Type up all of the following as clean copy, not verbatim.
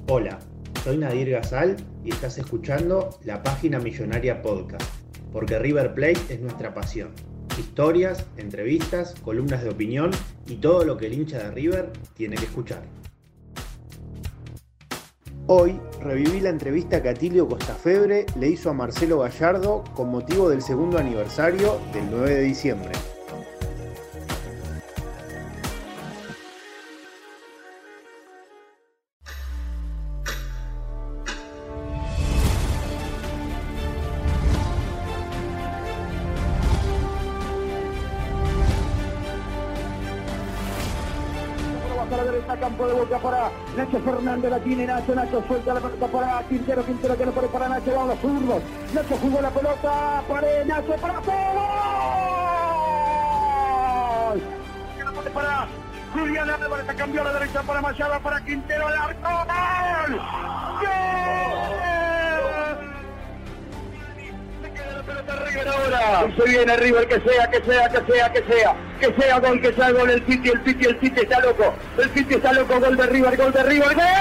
Hola, soy Nadir Gazal y estás escuchando La Página Millonaria Podcast, porque River Plate es nuestra pasión. Historias, entrevistas, columnas de opinión y todo lo que el hincha de River tiene que escuchar. Hoy reviví la entrevista que Atilio Costafebre le hizo a Marcelo Gallardo con motivo del segundo aniversario del 9 de diciembre. A la derecha, campo de boca para Nacho Fernández, la tiene Nacho suelta la pelota para Quintero que no pone para Nacho, va a los zurdos, Nacho jugó la pelota, para Nacho, para gol, que no pone para Julián Álvarez, cambió a la derecha para Mayada, para Quintero, al arco, ¡gol! River ahora. Se viene River, que sea gol, el City está loco. El City está loco, gol de River, ¡gol! ¡Gol!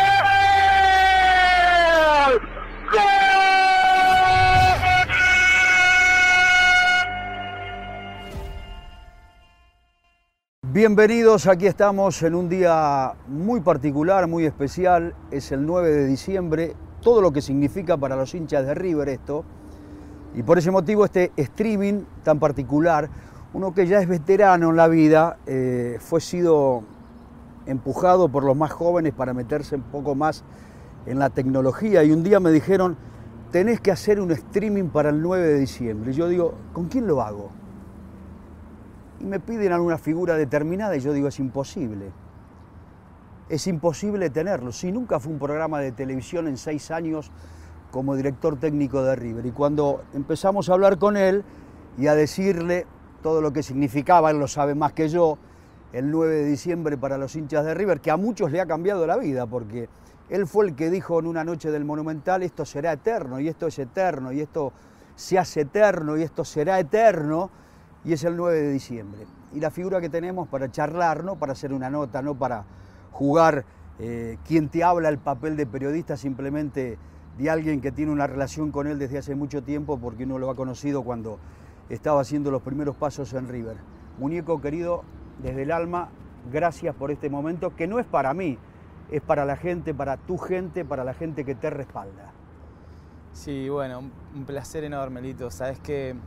Bienvenidos, aquí estamos en un día muy particular, muy especial. Es el 9 de diciembre, todo lo que significa para los hinchas de River esto. Y por ese motivo este streaming tan particular, uno que ya es veterano en la vida, fue sido empujado por los más jóvenes para meterse un poco más en la tecnología. Y un día me dijeron, tenés que hacer un streaming para el 9 de diciembre. Y yo digo, ¿con quién lo hago? Y me piden alguna figura determinada y yo digo, es imposible. Es imposible tenerlo. Si nunca fue un programa de televisión en 6 años como director técnico de River. Y cuando empezamos a hablar con él y a decirle todo lo que significaba, él lo sabe más que yo, el 9 de diciembre para los hinchas de River, que a muchos le ha cambiado la vida, porque él fue el que dijo en una noche del Monumental, esto será eterno, y esto es eterno, y esto se hace eterno, y esto será eterno, y es el 9 de diciembre. Y la figura que tenemos para charlar, no para hacer una nota, no para jugar quien te habla el papel de periodista, simplemente de alguien que tiene una relación con él desde hace mucho tiempo, porque uno lo ha conocido cuando estaba haciendo los primeros pasos en River. Muñeco querido, desde el alma, gracias por este momento, que no es para mí, es para la gente, para tu gente, para la gente que te respalda. Sí, bueno, un placer enorme, Lito. Sabes que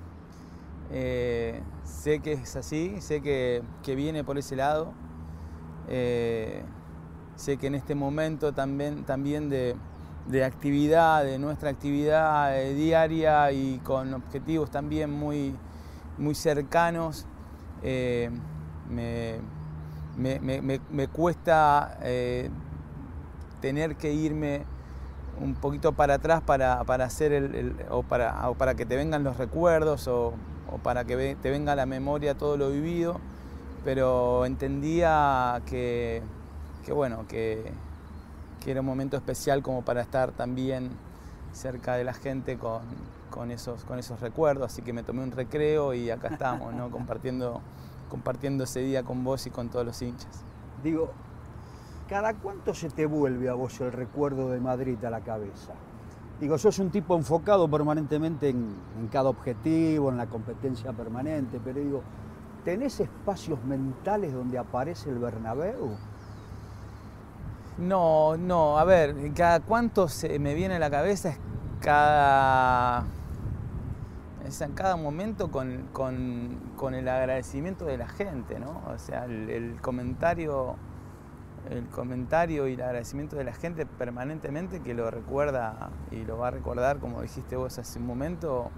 sé que es así, sé que viene por ese lado. Sé que en este momento también de actividad, de nuestra actividad diaria y con objetivos también muy cercanos, me cuesta tener que irme un poquito para atrás para hacer o para que te vengan los recuerdos o para que te venga a la memoria todo lo vivido, pero entendía que era un momento especial como para estar también cerca de la gente con esos recuerdos, así que me tomé un recreo y acá estamos, ¿no? compartiendo ese día con vos y con todos los hinchas. Digo, ¿cada cuánto se te vuelve a vos el recuerdo de Madrid a la cabeza? Digo, sos un tipo enfocado permanentemente en cada objetivo, en la competencia permanente, pero digo, ¿tenés espacios mentales donde aparece el Bernabéu? No, a ver, cada cuánto se me viene a la cabeza es en cada momento con el agradecimiento de la gente, ¿no? O sea, el comentario y el agradecimiento de la gente permanentemente, que lo recuerda y lo va a recordar, como dijiste vos hace un momento,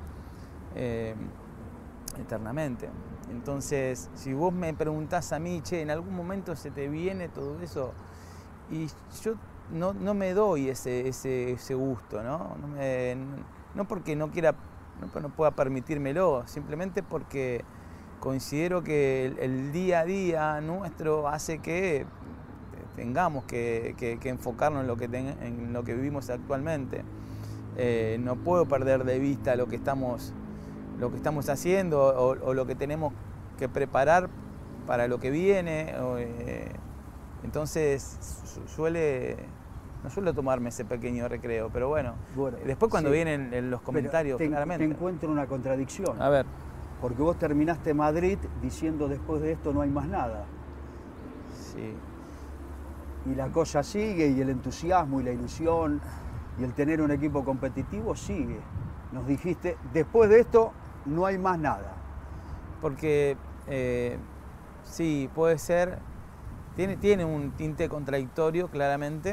eternamente. Entonces, si vos me preguntás a mí, che, ¿en algún momento se te viene todo eso? Y yo no me doy ese gusto, ¿no? No porque no pueda permitírmelo, simplemente porque considero que el día a día nuestro hace que tengamos que enfocarnos en lo que vivimos actualmente. No puedo perder de vista lo que estamos haciendo o lo que tenemos que preparar para lo que viene. Entonces suele No suelo tomarme ese pequeño recreo, pero bueno. Después cuando vienen los comentarios, claramente. Te encuentro una contradicción. A ver. Porque vos terminaste Madrid diciendo después de esto no hay más nada. Sí. Y la cosa sigue, y el entusiasmo y la ilusión y el tener un equipo competitivo sigue. Nos dijiste, después de esto no hay más nada. Porque sí, puede ser, tiene un tinte contradictorio claramente,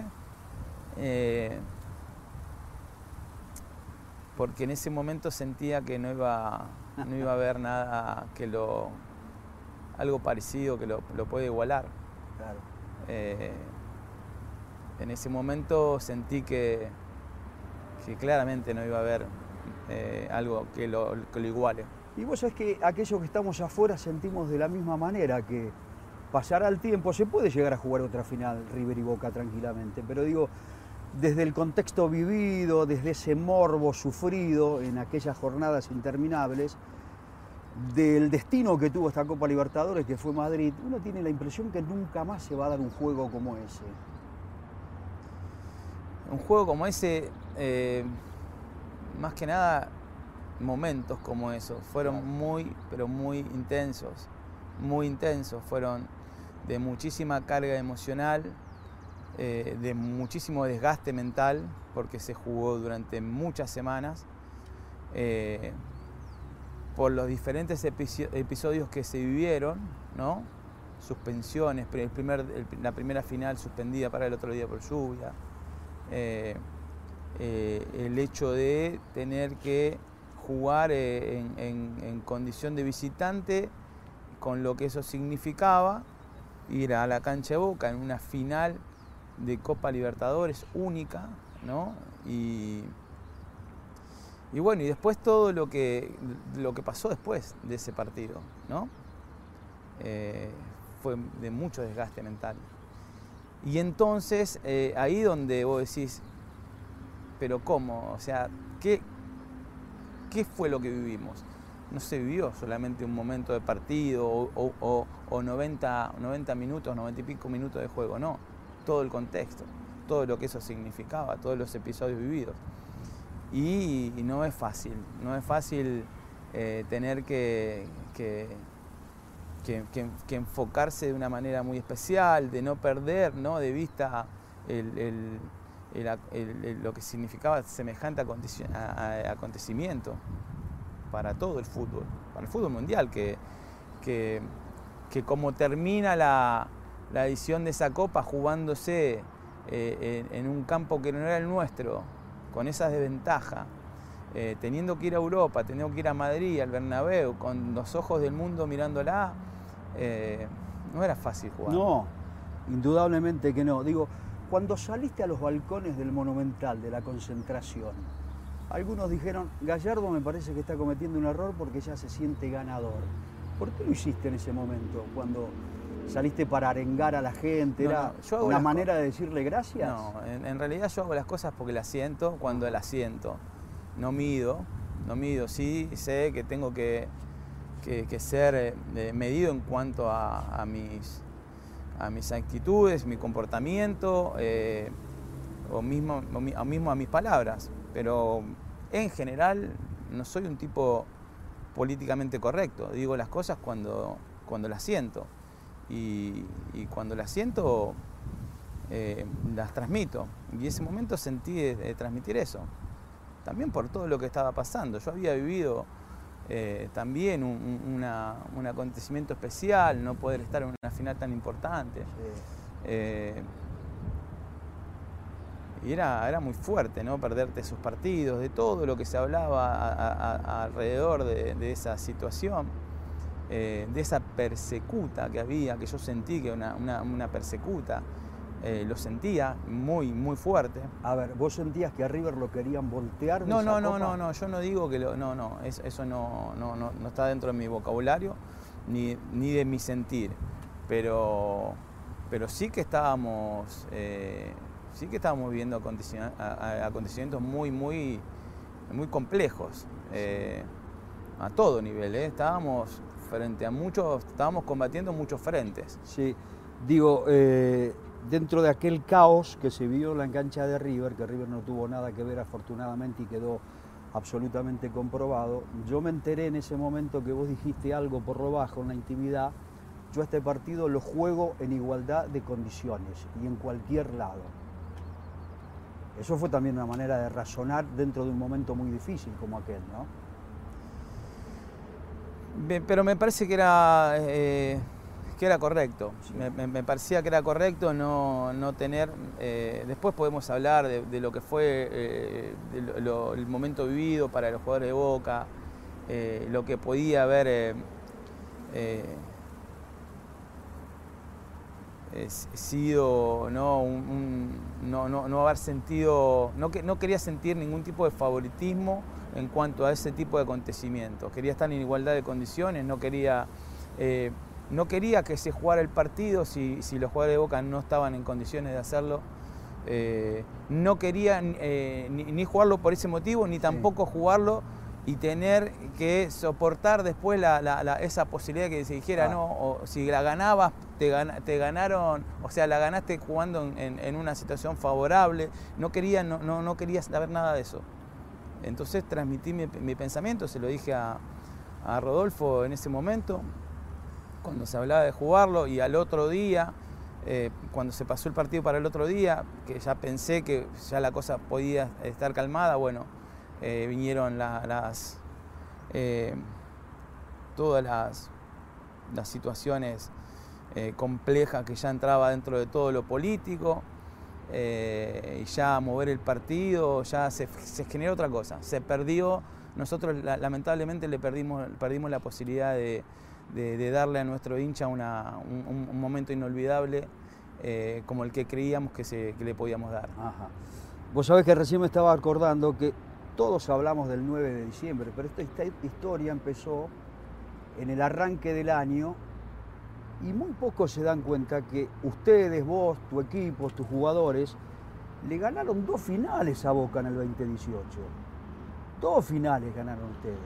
porque en ese momento sentía que no iba a haber nada algo parecido que lo puede igualar. Claro. En ese momento sentí que claramente no iba a haber algo que lo iguale. Y vos sabés que aquellos que estamos afuera sentimos de la misma manera, que pasará el tiempo, se puede llegar a jugar otra final River y Boca tranquilamente, pero digo, desde el contexto vivido, desde ese morbo sufrido en aquellas jornadas interminables, del destino que tuvo esta Copa Libertadores, que fue Madrid, uno tiene la impresión que nunca más se va a dar un juego como ese. Un juego como ese, más que nada, momentos como esos, fueron muy, pero muy intensos, fueron de muchísima carga emocional, de muchísimo desgaste mental, porque se jugó durante muchas semanas, por los diferentes episodios que se vivieron, ¿no? Suspensiones, la primera final suspendida para el otro día por lluvia, el hecho de tener que jugar en condición de visitante, con lo que eso significaba, ir a la cancha de Boca en una final de Copa Libertadores única, ¿no? Y bueno, y después todo lo que pasó después de ese partido, ¿no? Fue de mucho desgaste mental. Y entonces, ahí donde vos decís, ¿pero cómo? O sea, ¿qué fue lo que vivimos? No se vivió solamente un momento de partido o 90 minutos, 90 y pico minutos de juego, no. Todo el contexto, todo lo que eso significaba, todos los episodios vividos. Y no es fácil tener que enfocarse de una manera muy especial, de no perder, ¿no?, de vista lo que significaba semejante acontecimiento para todo el fútbol, para el fútbol mundial, que como termina la edición de esa Copa jugándose en un campo que no era el nuestro, con esa desventaja, teniendo que ir a Europa, teniendo que ir a Madrid, al Bernabéu, con los ojos del mundo mirándola, no era fácil jugar. No, indudablemente que no. Digo, cuando saliste a los balcones del Monumental, de la concentración, algunos dijeron, Gallardo me parece que está cometiendo un error porque ya se siente ganador. ¿Por qué lo hiciste en ese momento, cuando saliste para arengar a la gente? ¿Era una manera de decirle gracias? No, en realidad yo hago las cosas porque las siento cuando las siento. No mido, sí sé que tengo que ser medido en cuanto a mis actitudes, mi comportamiento, o mismo a mis palabras, pero en general no soy un tipo políticamente correcto, digo las cosas cuando las siento, y cuando las siento las transmito, y ese momento sentí de transmitir eso, también por todo lo que estaba pasando. Yo había vivido también un acontecimiento especial, no poder estar en una final tan importante. Sí. Y era muy fuerte, ¿no?, perderte esos partidos, de todo lo que se hablaba alrededor de esa situación, de esa persecuta que había, que yo sentí que una persecuta, lo sentía muy, muy fuerte. A ver, ¿vos sentías que a River lo querían voltear de esa Copa? No, yo no digo que eso no está dentro de mi vocabulario ni de mi sentir, pero sí que estábamos viviendo acontecimientos muy, muy, muy complejos, a todo nivel, estábamos combatiendo muchos frentes. Sí, digo, dentro de aquel caos que se vio en la cancha de River, que River no tuvo nada que ver afortunadamente y quedó absolutamente comprobado, yo me enteré en ese momento que vos dijiste algo por lo bajo en la intimidad: yo este partido lo juego en igualdad de condiciones y en cualquier lado. Eso fue también una manera de razonar dentro de un momento muy difícil como aquel, ¿no? Pero me parece que era correcto. Sí. Me parecía que era correcto no tener... después podemos hablar de lo que fue el momento vivido para los jugadores de Boca, lo que podía haber sido, ¿no? No haber sentido... No quería sentir ningún tipo de favoritismo en cuanto a ese tipo de acontecimientos. Quería estar en igualdad de condiciones, no quería que se jugara el partido si los jugadores de Boca no estaban en condiciones de hacerlo. No quería ni jugarlo por ese motivo, ni tampoco jugarlo y tener que soportar después esa posibilidad que se dijera, no, o si la ganabas, te ganaron, o sea, la ganaste jugando en una situación favorable. No quería saber nada de eso. Entonces transmití mi pensamiento, se lo dije a Rodolfo en ese momento, cuando se hablaba de jugarlo, y al otro día, cuando se pasó el partido para el otro día, que ya pensé que ya la cosa podía estar calmada, bueno, vinieron todas las situaciones complejas que ya entraba dentro de todo lo político, y ya mover el partido, ya se generó otra cosa, se perdió. Nosotros lamentablemente perdimos la posibilidad de darle a nuestro hincha un momento inolvidable, como el que creíamos que le podíamos dar. Ajá. Vos sabés que recién me estaba acordando que todos hablamos del 9 de diciembre, pero esta historia empezó en el arranque del año y muy pocos se dan cuenta que ustedes, vos, tu equipo, tus jugadores, le ganaron 2 finales a Boca en el 2018. 2 finales ganaron ustedes.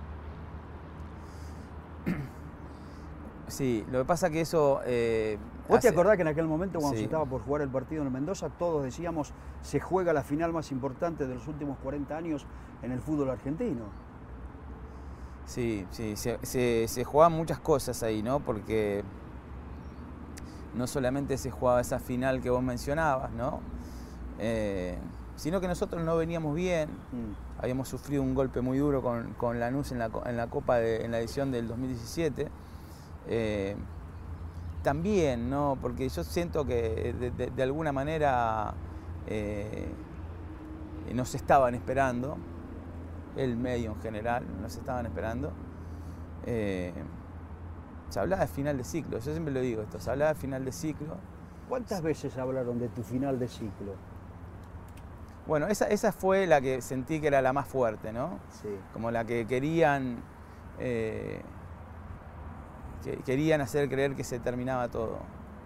Sí, lo que pasa que eso... ¿Vos te acordás que en aquel momento, cuando se estaba por jugar el partido en Mendoza, todos decíamos, se juega la final más importante de los últimos 40 años en el fútbol argentino? Sí, se jugaban muchas cosas ahí, ¿no? Porque no solamente se jugaba esa final que vos mencionabas, ¿no? Sino que nosotros no veníamos bien. Habíamos sufrido un golpe muy duro con Lanús en la Copa en la edición del 2017. También, ¿no? Porque yo siento que de alguna manera nos estaban esperando, el medio en general, nos estaban esperando. Se hablaba de final de ciclo, yo siempre lo digo esto, se hablaba de final de ciclo. ¿Cuántas veces hablaron de tu final de ciclo? Bueno, esa fue la que sentí que era la más fuerte, ¿no? Sí. Como la que querían hacer creer que se terminaba todo.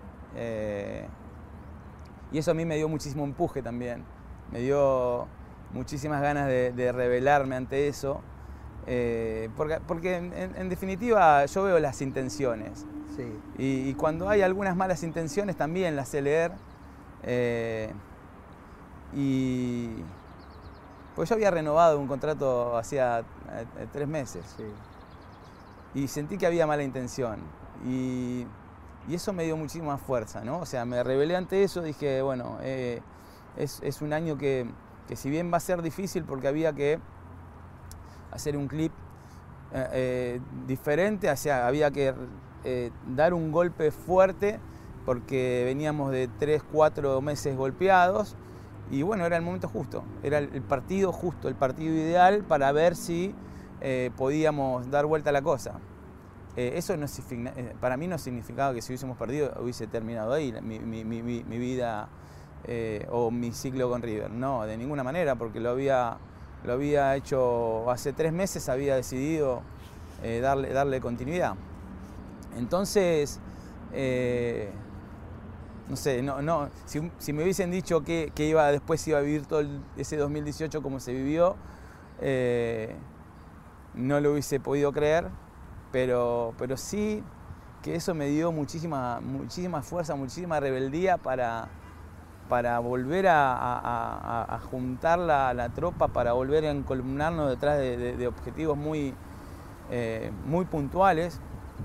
Y eso a mí me dio muchísimo empuje también. Me dio muchísimas ganas de rebelarme ante eso. Porque en definitiva yo veo las intenciones. Sí. Y cuando hay algunas malas intenciones también las sé leer. Pues yo había renovado un contrato hacía 3 meses. Sí. Y sentí que había mala intención. Y eso me dio muchísima fuerza, ¿no? O sea, me rebelé ante eso, dije, bueno, es un año que si bien va a ser difícil porque había que hacer un clip diferente, o sea, había que dar un golpe fuerte porque veníamos de 3, 4 meses golpeados. Y bueno, era el momento justo, era el partido justo, el partido ideal para ver si podíamos dar vuelta a la cosa. Eso no, para mí no significaba que si hubiésemos perdido hubiese terminado ahí mi vida o mi ciclo con River. No, de ninguna manera, porque lo había hecho hace 3 meses, había decidido darle continuidad. Entonces, no sé, si me hubiesen dicho que después iba a vivir todo ese 2018 como se vivió, no lo hubiese podido creer, pero sí que eso me dio muchísima fuerza, muchísima rebeldía para volver a juntar la tropa, para volver a encolumnarnos detrás de objetivos muy puntuales.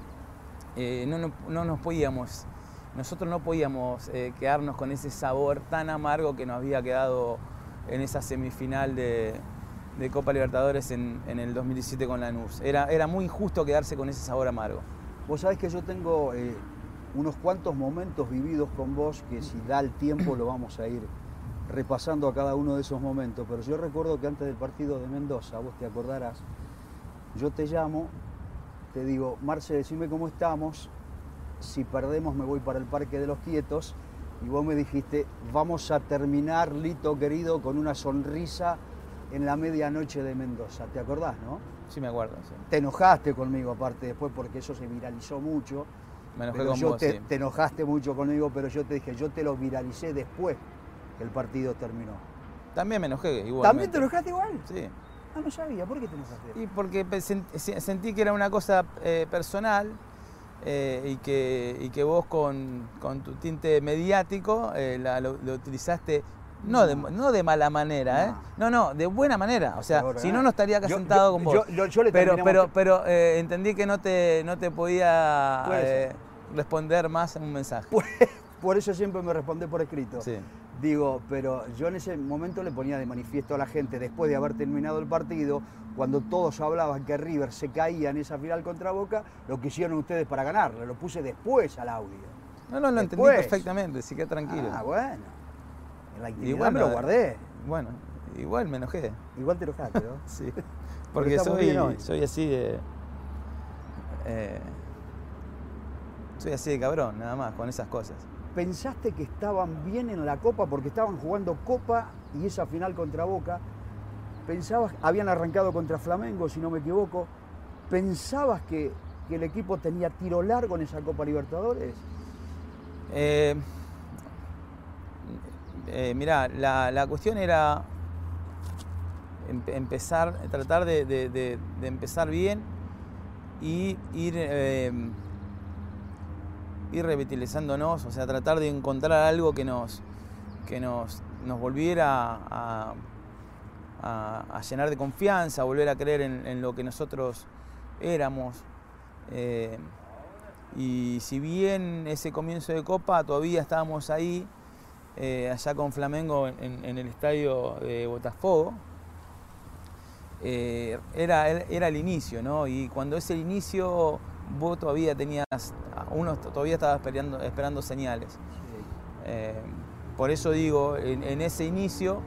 Nosotros no podíamos quedarnos con ese sabor tan amargo que nos había quedado en esa semifinal de Copa Libertadores en el 2017 con Lanús. Era muy injusto quedarse con ese sabor amargo. Vos sabés que yo tengo unos cuantos momentos vividos con vos que si da el tiempo lo vamos a ir repasando a cada uno de esos momentos, pero yo recuerdo que antes del partido de Mendoza, vos te acordarás, yo te llamo, te digo, Marce, decime cómo estamos, si perdemos me voy para el Parque de los Quietos, y vos me dijiste, vamos a terminar, Lito querido, con una sonrisa en la medianoche de Mendoza. ¿Te acordás, no? Sí, me acuerdo. Sí. Te enojaste conmigo aparte después porque eso se viralizó mucho. Me enojé con vos, sí. Te enojaste mucho conmigo, pero yo te dije, yo te lo viralicé después que el partido terminó. También me enojé igual. ¿También te enojaste igual? Sí. Ah, no sabía. ¿Por qué te enojaste? Y porque sentí que era una cosa personal y que vos con tu tinte mediático lo utilizaste no de mala manera, no, de buena manera. O sea, si no estaría acá sentado con vos. Pero entendí que no te podía responder más en un mensaje. Por eso siempre me respondés por escrito. Sí. Digo, pero yo en ese momento le ponía de manifiesto a la gente, después de haber terminado el partido, cuando todos hablaban que River se caía en esa final contra Boca, lo que hicieron ustedes para ganarle, lo puse después al audio. No, lo entendí perfectamente, así que tranquilo. Ah, bueno. En la intimidad me lo guardé. Bueno, igual me enojé. Igual te enojaste, ¿no? Sí. Porque soy así de... soy así de cabrón, nada más, con esas cosas. ¿Pensaste que estaban bien en la Copa porque estaban jugando Copa y esa final contra Boca? ¿Pensabas, habían arrancado contra Flamengo, si no me equivoco? ¿Pensabas que el equipo tenía tiro largo en esa Copa Libertadores? Mirá, la cuestión era tratar de empezar bien y ir revitalizándonos, o sea, tratar de encontrar algo que nos volviera a llenar de confianza, a volver a creer en lo que nosotros éramos. Y si bien ese comienzo de Copa todavía estábamos ahí, allá con Flamengo en el estadio de Botafogo, era el inicio, ¿no? Y cuando es el inicio, vos todavía todavía estaba esperando señales. Sí. Por eso digo, en ese inicio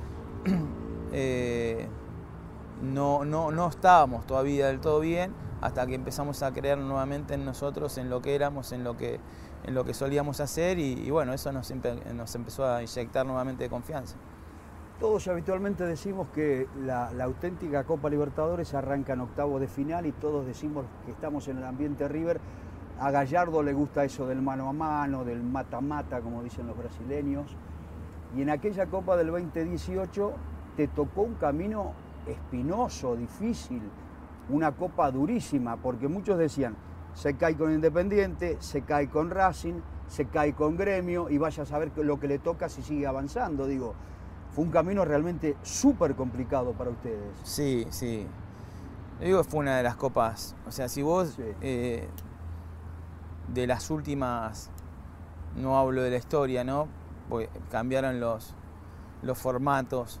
no estábamos todavía del todo bien, hasta que empezamos a creer nuevamente en nosotros, en lo que éramos, en lo que solíamos hacer, y bueno, eso nos empezó a inyectar nuevamente de confianza. Todos habitualmente decimos que la auténtica Copa Libertadores arranca en octavos de final y todos decimos que estamos en el ambiente River. A Gallardo le gusta eso del mano a mano, del mata-mata, como dicen los brasileños. Y en aquella Copa del 2018 te tocó un camino espinoso, difícil, una Copa durísima, porque muchos decían, se cae con Independiente, se cae con Racing, se cae con Gremio y vaya a saber lo que le toca si sigue avanzando. Digo, fue un camino realmente súper complicado para ustedes. Sí, sí. Yo digo que fue una de las copas, o sea, si vos de las últimas, no hablo de la historia, ¿no? Porque cambiaron los formatos,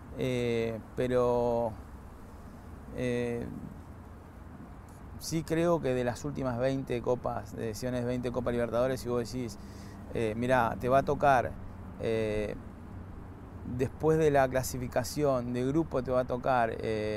pero sí creo que de las últimas 20 copas, de ediciones 20 Copa Libertadores, si vos decís, mirá, te va a tocar, después de la clasificación de grupo te va a tocar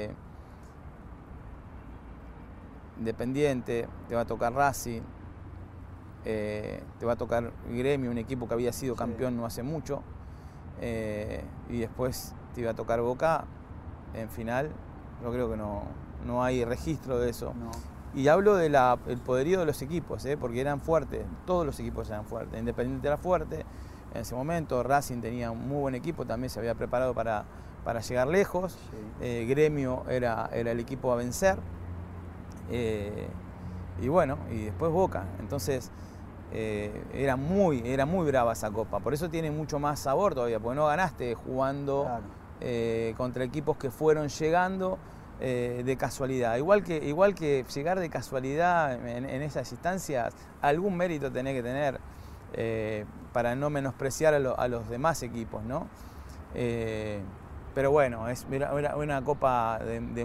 Independiente, te va a tocar Racing, te va a tocar Gremio, un equipo que había sido campeón no hace mucho, y después te iba a tocar Boca en final. Yo creo que no hay registro de eso. No. Y hablo del poderío de los equipos, porque eran fuertes, todos los equipos eran fuertes. Independiente era fuerte en ese momento, Racing tenía un muy buen equipo, también se había preparado para llegar lejos. Sí. Gremio era el equipo a vencer. y bueno, y después Boca. Entonces era muy brava esa Copa. Por eso tiene mucho más sabor todavía, porque no ganaste jugando claro. Contra equipos que fueron llegando de casualidad. Igual que llegar de casualidad en esas instancias, algún mérito tenés que tener para no menospreciar a los demás equipos, ¿no? Pero bueno, era una Copa de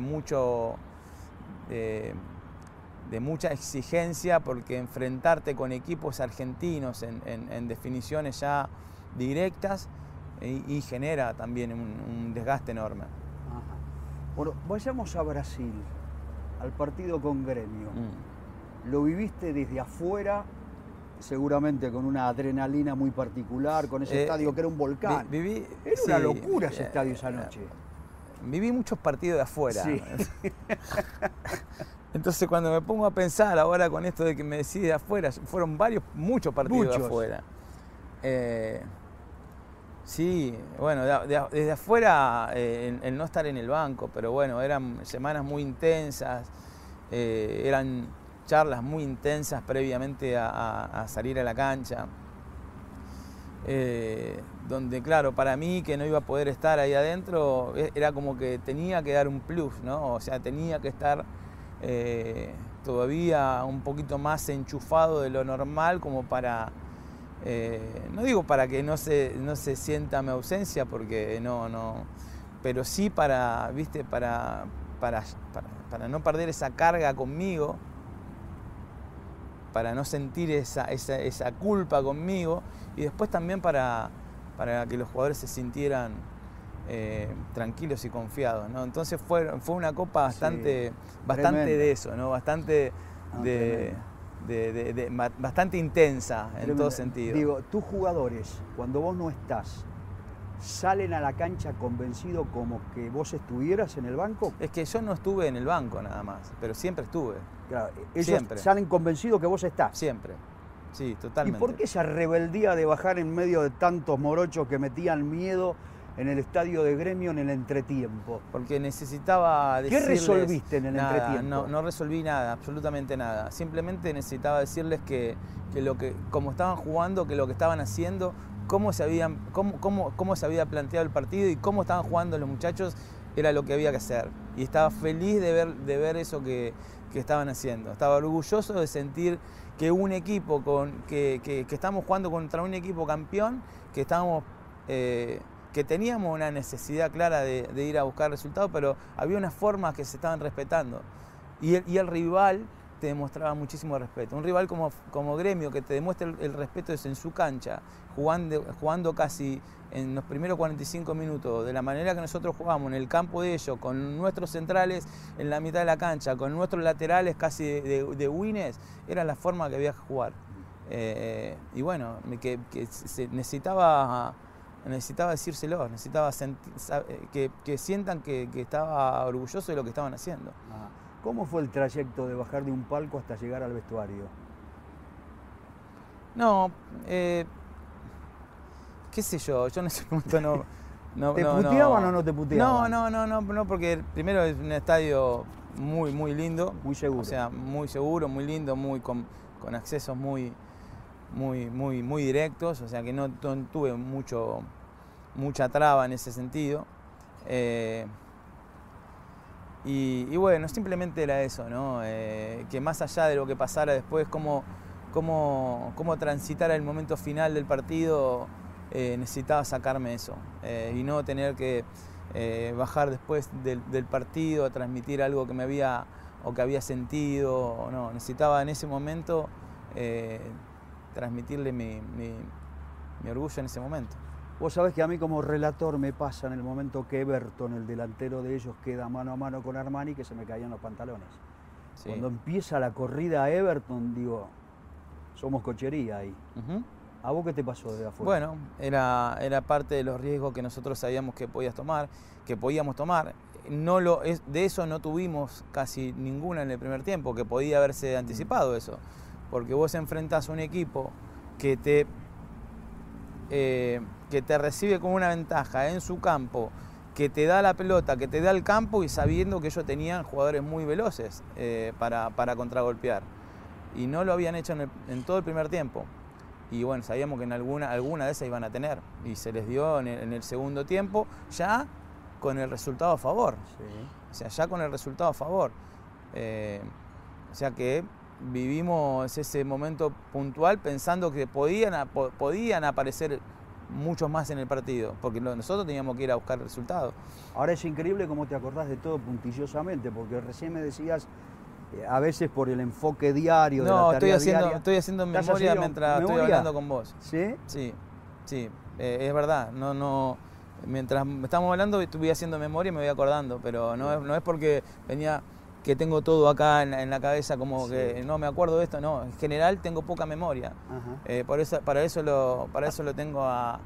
mucha exigencia, porque enfrentarte con equipos argentinos en definiciones ya directas y genera también un desgaste enorme. Ajá. Bueno, vayamos a Brasil, al partido con Gremio. Lo viviste desde afuera, seguramente con una adrenalina muy particular, con ese estadio que era un volcán. Era una locura ese estadio esa noche. Viví muchos partidos de afuera. Sí. Entonces cuando me pongo a pensar ahora con esto de que me decís de afuera, fueron muchos partidos de afuera. Sí, bueno, desde afuera el no estar en el banco, pero bueno, eran semanas muy intensas, eran charlas muy intensas previamente a salir a la cancha, donde claro, para mí que no iba a poder estar ahí adentro, era como que tenía que dar un plus, ¿no? O sea, tenía que estar todavía un poquito más enchufado de lo normal, como para, no digo para que no se sienta mi ausencia, porque no, pero sí para, ¿viste? Para no perder esa carga conmigo, para no sentir esa culpa conmigo, y después también para que los jugadores se sintieran tranquilos y confiados, ¿no? Entonces fue una Copa bastante de eso, ¿no? Bastante bastante intensa en tremendo. todo sentido. Digo, tus jugadores, cuando vos no estás, ¿salen a la cancha convencidos como que vos estuvieras en el banco? Es que yo no estuve en el banco nada más, pero siempre estuve. Claro, ellos siempre salen convencidos que vos estás. Siempre, sí, totalmente. ¿Y por qué esa rebeldía de bajar en medio de tantos morochos que metían miedo en el estadio de Gremio en el entretiempo? Porque necesitaba decirles... ¿Qué resolviste en el entretiempo? No resolví nada, absolutamente nada. Simplemente necesitaba decirles que como estaban jugando, que lo que estaban haciendo, cómo se había planteado el partido y cómo estaban jugando los muchachos, era lo que había que hacer. Y estaba feliz de ver eso que estaban haciendo. Estaba orgulloso de sentir que un equipo que estamos jugando contra un equipo campeón, que teníamos una necesidad clara de ir a buscar resultados, pero había unas formas que se estaban respetando. Y el rival te demostraba muchísimo respeto. Un rival como Gremio, que te demuestra el respeto es en su cancha, jugando casi en los primeros 45 minutos, de la manera que nosotros jugamos, en el campo de ellos, con nuestros centrales en la mitad de la cancha, con nuestros laterales casi de wines, era la forma que había que jugar. Y bueno, que necesitaba decírselo, necesitaba que sientan que estaba orgulloso de lo que estaban haciendo. ¿Cómo fue el trayecto de bajar de un palco hasta llegar al vestuario? No, qué sé yo en ese punto no... ¿Te puteaban o no te puteaban? No, porque primero es un estadio muy lindo. Muy seguro. O sea, muy seguro, muy lindo, con accesos muy directos, o sea que no tuve mucha traba en ese sentido. Y bueno, simplemente era eso, ¿no? Que más allá de lo que pasara después, cómo transitar el momento final del partido, necesitaba sacarme eso y no tener que bajar después del partido a transmitir algo que había sentido. No, necesitaba en ese momento transmitirle mi orgullo en ese momento. Vos sabés que a mí como relator me pasa en el momento que Everton, el delantero de ellos, queda mano a mano con Armani, que se me caían los pantalones. Sí. Cuando empieza la corrida a Everton, digo, somos cochería ahí. ¿A vos qué te pasó de afuera? Bueno, era parte de los riesgos que nosotros sabíamos que podíamos tomar. De eso no tuvimos casi ninguna en el primer tiempo, que podía haberse anticipado eso. Porque vos enfrentás a un equipo que te recibe con una ventaja en su campo, que te da la pelota, que te da el campo, y sabiendo que ellos tenían jugadores muy veloces para contragolpear. y no lo habían hecho en todo el primer tiempo. Y bueno, sabíamos que en alguna de esas iban a tener, y se les dio en el segundo tiempo, ya con el resultado a favor. Sí. O sea, ya con el resultado a favor. O sea que vivimos ese momento puntual pensando que podían aparecer muchos más en el partido, porque nosotros teníamos que ir a buscar el resultado. Ahora es increíble cómo te acordás de todo puntillosamente, porque recién me decías, a veces por el enfoque diario de la tarea diaria. Estoy haciendo memoria mientras estoy hablando con vos. ¿Sí? Sí, es verdad. Mientras estamos hablando estuve haciendo memoria y me voy acordando, pero no es porque que tengo todo acá en la cabeza como que no me acuerdo de esto, no. En general tengo poca memoria. Para eso lo tengo a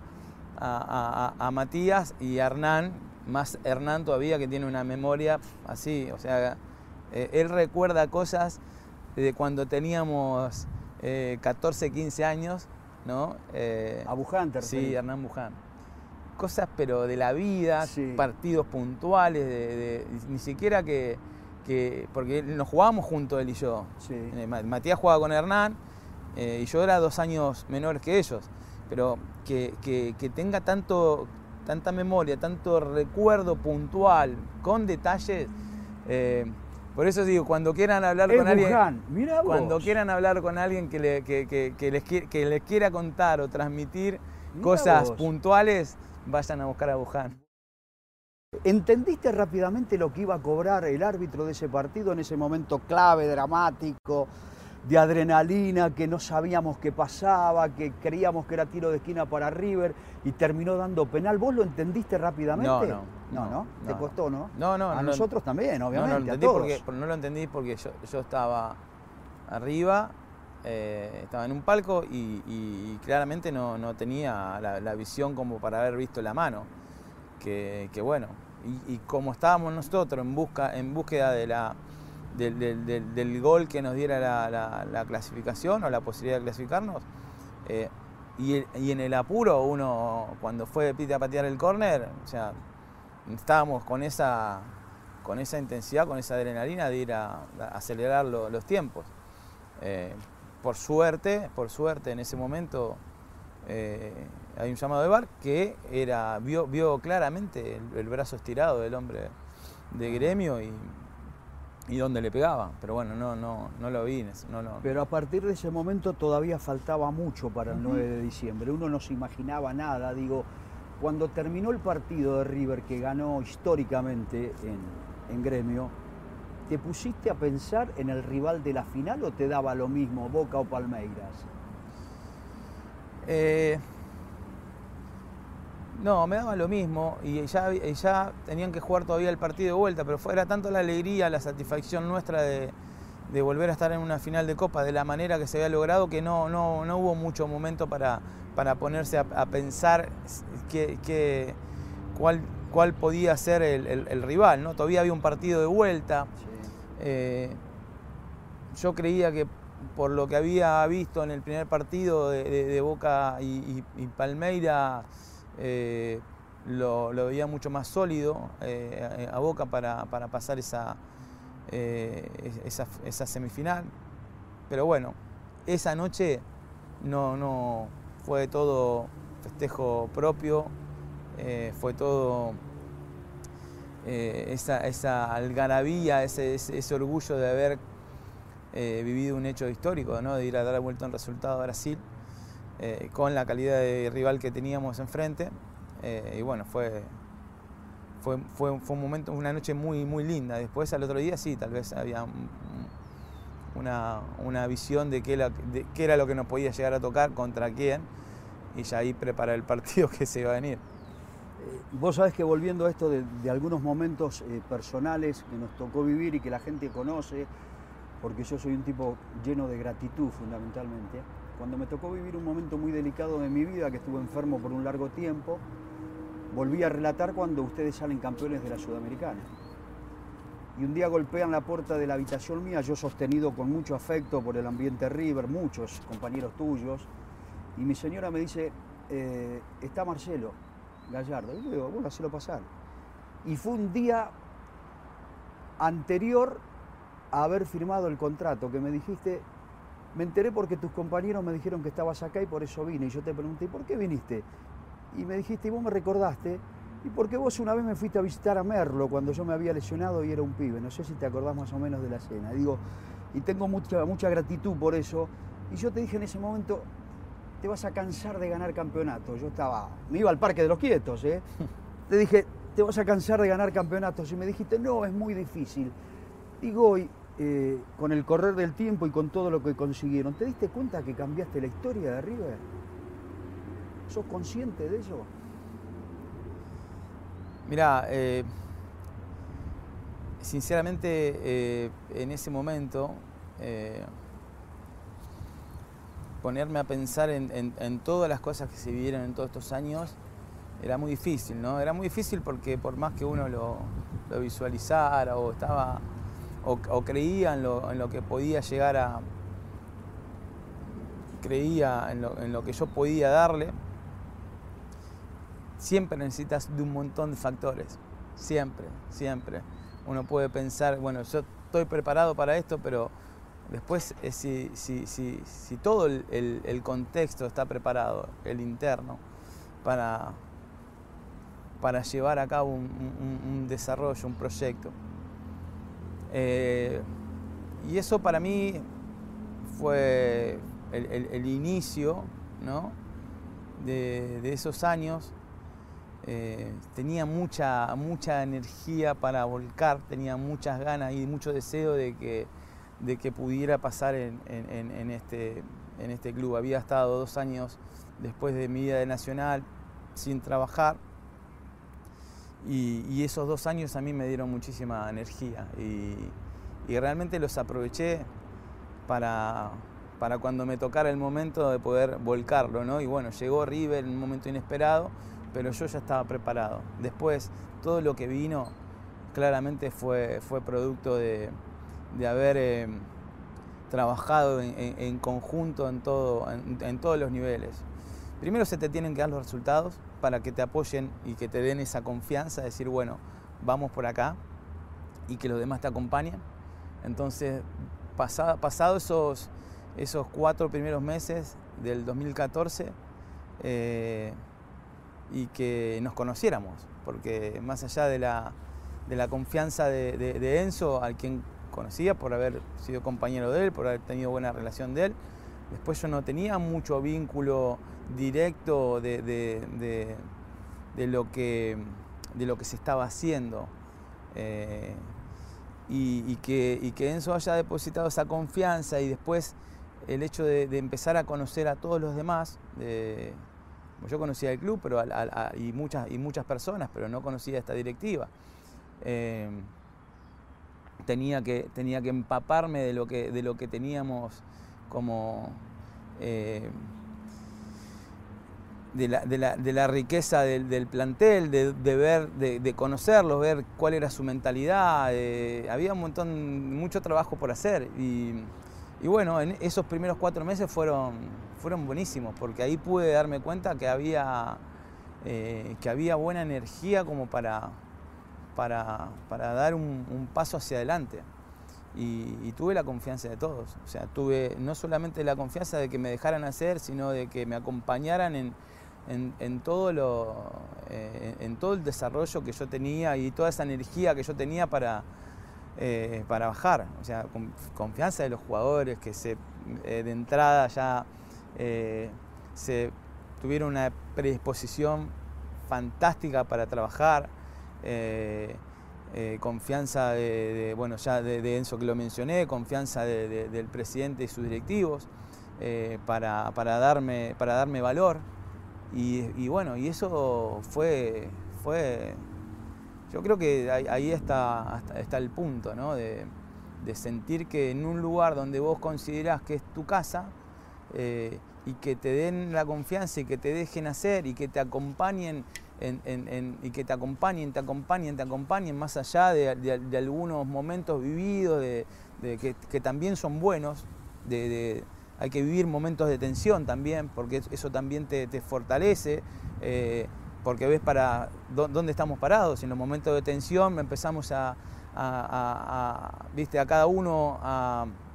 Matías y a Hernán, más Hernán todavía, que tiene una memoria así, o sea, él recuerda cosas de cuando teníamos 14, 15 años, ¿no? A Buján, sí, Hernán Buján. Cosas pero de la vida, partidos puntuales, ni siquiera porque nos jugábamos juntos él y yo. Sí. Matías jugaba con Hernán y yo era 2 años menores que ellos, pero que tenga tanta memoria, tanto recuerdo puntual, con detalles. Por eso digo, cuando quieran hablar con alguien, cuando quieran hablar con alguien que les quiera contar o transmitir cosas puntuales, vayan a buscar a Buján. ¿Entendiste rápidamente lo que iba a cobrar el árbitro de ese partido en ese momento clave, dramático, de adrenalina, que no sabíamos qué pasaba, que creíamos que era tiro de esquina para River y terminó dando penal? ¿Vos lo entendiste rápidamente? No. ¿Te costó, no? No. A nosotros también, obviamente, no lo entendí porque yo estaba arriba, estaba en un palco y claramente no tenía la visión como para haber visto la mano. Que bueno, y como estábamos nosotros en búsqueda del gol que nos diera la clasificación o la posibilidad de clasificarnos, y en el apuro uno, cuando fue Pite a patear el córner, o sea, estábamos con esa intensidad, con esa adrenalina de ir a acelerar los tiempos. Por suerte en ese momento hay un llamado de VAR que vio claramente el brazo estirado del hombre de Gremio y dónde le pegaba, pero bueno, no lo vi. Pero a partir de ese momento todavía faltaba mucho para el 9 de diciembre, uno no se imaginaba nada, digo, cuando terminó el partido de River que ganó históricamente en Gremio, ¿te pusiste a pensar en el rival de la final o te daba lo mismo, Boca o Palmeiras? No, me daba lo mismo y ya tenían que jugar todavía el partido de vuelta, pero era tanto la alegría, la satisfacción nuestra de volver a estar en una final de Copa de la manera que se había logrado, que no hubo mucho momento para ponerse a pensar cuál podía ser el rival, ¿no? Todavía había un partido de vuelta. Sí. Yo creía que por lo que había visto en el primer partido de Boca y Palmeiras, lo veía mucho más sólido a Boca para pasar esa semifinal. Pero bueno, esa noche no fue todo festejo propio, fue todo esa algarabía, ese orgullo de haber vivido un hecho histórico, ¿no? De ir a dar vuelta un resultado a Brasil con la calidad de rival que teníamos enfrente, y bueno, fue un momento, una noche muy, muy linda. Después al otro día sí, tal vez había una visión de qué era lo que nos podía llegar a tocar, contra quién, y ya ahí preparar el partido que se iba a venir. Vos sabés que volviendo a esto de algunos momentos personales que nos tocó vivir y que la gente conoce, porque yo soy un tipo lleno de gratitud fundamentalmente, cuando me tocó vivir un momento muy delicado de mi vida, que estuve enfermo por un largo tiempo, volví a relatar cuando ustedes salen campeones de la Sudamericana. Y un día golpean la puerta de la habitación mía, yo sostenido con mucho afecto por el ambiente River, muchos compañeros tuyos, y mi señora me dice, está Marcelo Gallardo. Y yo digo, bueno, hacelo pasar. Y fue un día anterior a haber firmado el contrato, que me dijiste, me enteré porque tus compañeros me dijeron que estabas acá y por eso vine. Y yo te pregunté, ¿por qué viniste? Y me dijiste, y vos me recordaste, y porque vos una vez me fuiste a visitar a Merlo cuando yo me había lesionado y era un pibe. No sé si te acordás más o menos de la escena. Digo, y tengo mucha gratitud por eso. Y yo te dije en ese momento, te vas a cansar de ganar campeonatos. Me iba al Parque de los Quietos, ¿eh? Te dije, te vas a cansar de ganar campeonatos. Y me dijiste, no, es muy difícil. Digo, hoy, con el correr del tiempo y con todo lo que consiguieron, ¿te diste cuenta que cambiaste la historia de River? ¿Sos consciente de eso? Mirá, sinceramente, en ese momento, ponerme a pensar en todas las cosas que se vivieron en todos estos años, era muy difícil, ¿no? Era muy difícil porque por más que uno lo visualizara o creía en lo que podía llegar a... creía en lo que yo podía darle, siempre necesitas de un montón de factores, siempre. Uno puede pensar, bueno, yo estoy preparado para esto, pero después si todo el contexto está preparado, el interno, para llevar a cabo un desarrollo, un proyecto. Y eso para mí fue el inicio, ¿no? de esos años. Tenía mucha energía para volcar, tenía muchas ganas y mucho deseo de que pudiera pasar en este club. Había estado 2 años después de mi vida de Nacional sin trabajar y esos 2 años a mí me dieron muchísima energía y realmente los aproveché para cuando me tocara el momento de poder volcarlo, ¿no? Y bueno, llegó River en un momento inesperado, pero yo ya estaba preparado. Después, todo lo que vino claramente fue producto de haber trabajado en conjunto en todos los niveles. Primero se te tienen que dar los resultados para que te apoyen y que te den esa confianza de decir, bueno, vamos por acá y que los demás te acompañen. Entonces, pasado esos 4 primeros meses del 2014, y que nos conociéramos, porque más allá de la confianza de Enzo, al quien conocía por haber sido compañero de él, por haber tenido buena relación de él, después yo no tenía mucho vínculo directo de lo que se estaba haciendo, y que Enzo haya depositado esa confianza y después el hecho de empezar a conocer a todos los demás. Yo conocía el club y muchas personas, pero no conocía esta directiva. Tenía que empaparme de lo que teníamos como de la riqueza del plantel, de conocerlos, ver cuál era su mentalidad. Había mucho trabajo por hacer y bueno, en esos primeros 4 meses fueron buenísimos, porque ahí pude darme cuenta que había buena energía como para dar un paso hacia adelante. Y tuve la confianza de todos. O sea, tuve no solamente la confianza de que me dejaran hacer, sino de que me acompañaran en todo el desarrollo que yo tenía y toda esa energía que yo tenía para bajar. O sea, confianza de los jugadores que de entrada ya se tuvieron una predisposición fantástica para trabajar. Confianza de Enzo, que lo mencioné, confianza del presidente y sus directivos para darme valor. Y bueno, y eso fue yo creo que ahí está el punto, ¿no? De sentir que en un lugar donde vos considerás que es tu casa, y que te den la confianza y que te dejen hacer y que te acompañen y que te acompañen más allá de algunos momentos vividos que también son buenos. Hay que vivir momentos de tensión también, porque eso también te fortalece, porque ves para dónde estamos parados. En los momentos de tensión empezamos a cada uno a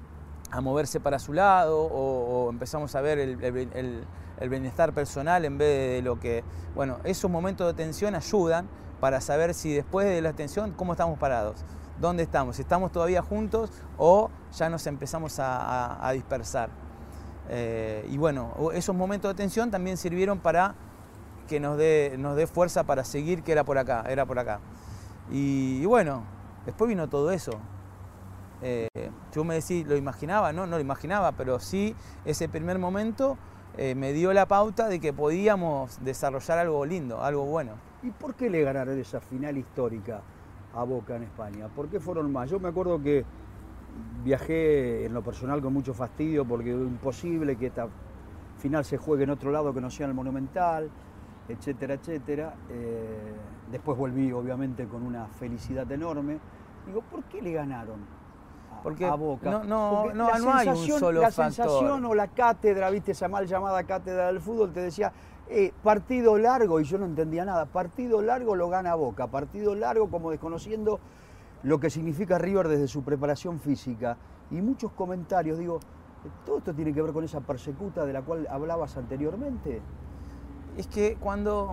a moverse para su lado o empezamos a ver el bienestar personal en vez de lo que... Bueno, esos momentos de tensión ayudan para saber si después de la tensión, cómo estamos parados, dónde estamos, si estamos todavía juntos o ya nos empezamos a dispersar. Y bueno, esos momentos de tensión también sirvieron para que nos dé fuerza para seguir, que era por acá. Y bueno, después vino todo eso. Yo me decía, ¿lo imaginaba? No lo imaginaba, pero sí ese primer momento me dio la pauta de que podíamos desarrollar algo lindo, algo bueno. ¿Y por qué le ganaron esa final histórica a Boca en España? ¿Por qué fueron más? Yo me acuerdo que viajé en lo personal con mucho fastidio porque era imposible que esta final se juegue en otro lado que no sea el Monumental, etcétera, etcétera. Después volví obviamente con una felicidad enorme. Digo, ¿por qué le ganaron a Boca? No hay un solo la factor. sensación o la cátedra, viste, esa mal llamada cátedra del fútbol, te decía, partido largo, y yo no entendía nada, partido largo lo gana Boca, partido largo como desconociendo lo que significa River desde su preparación física. Y muchos comentarios, digo, ¿todo esto tiene que ver con esa persecuta de la cual hablabas anteriormente? Es que cuando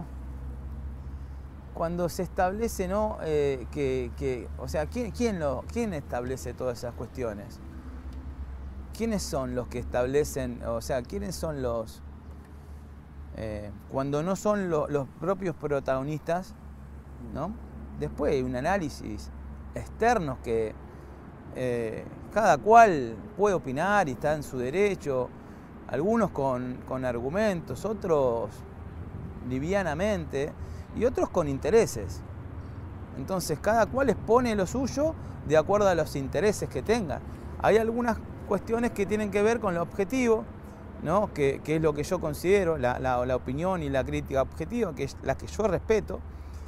se establece, ¿no? O sea, ¿quién establece todas esas cuestiones? ¿Quiénes son los que establecen, o sea, quiénes son los... cuando no son los propios protagonistas, ¿no? Después hay un análisis externos que cada cual puede opinar y está en su derecho, algunos con argumentos, otros livianamente y otros con intereses. Entonces cada cual expone lo suyo de acuerdo a los intereses que tenga. Hay algunas cuestiones que tienen que ver con lo objetivo, ¿no? que es lo que yo considero la opinión y la crítica objetiva, que es la que yo respeto.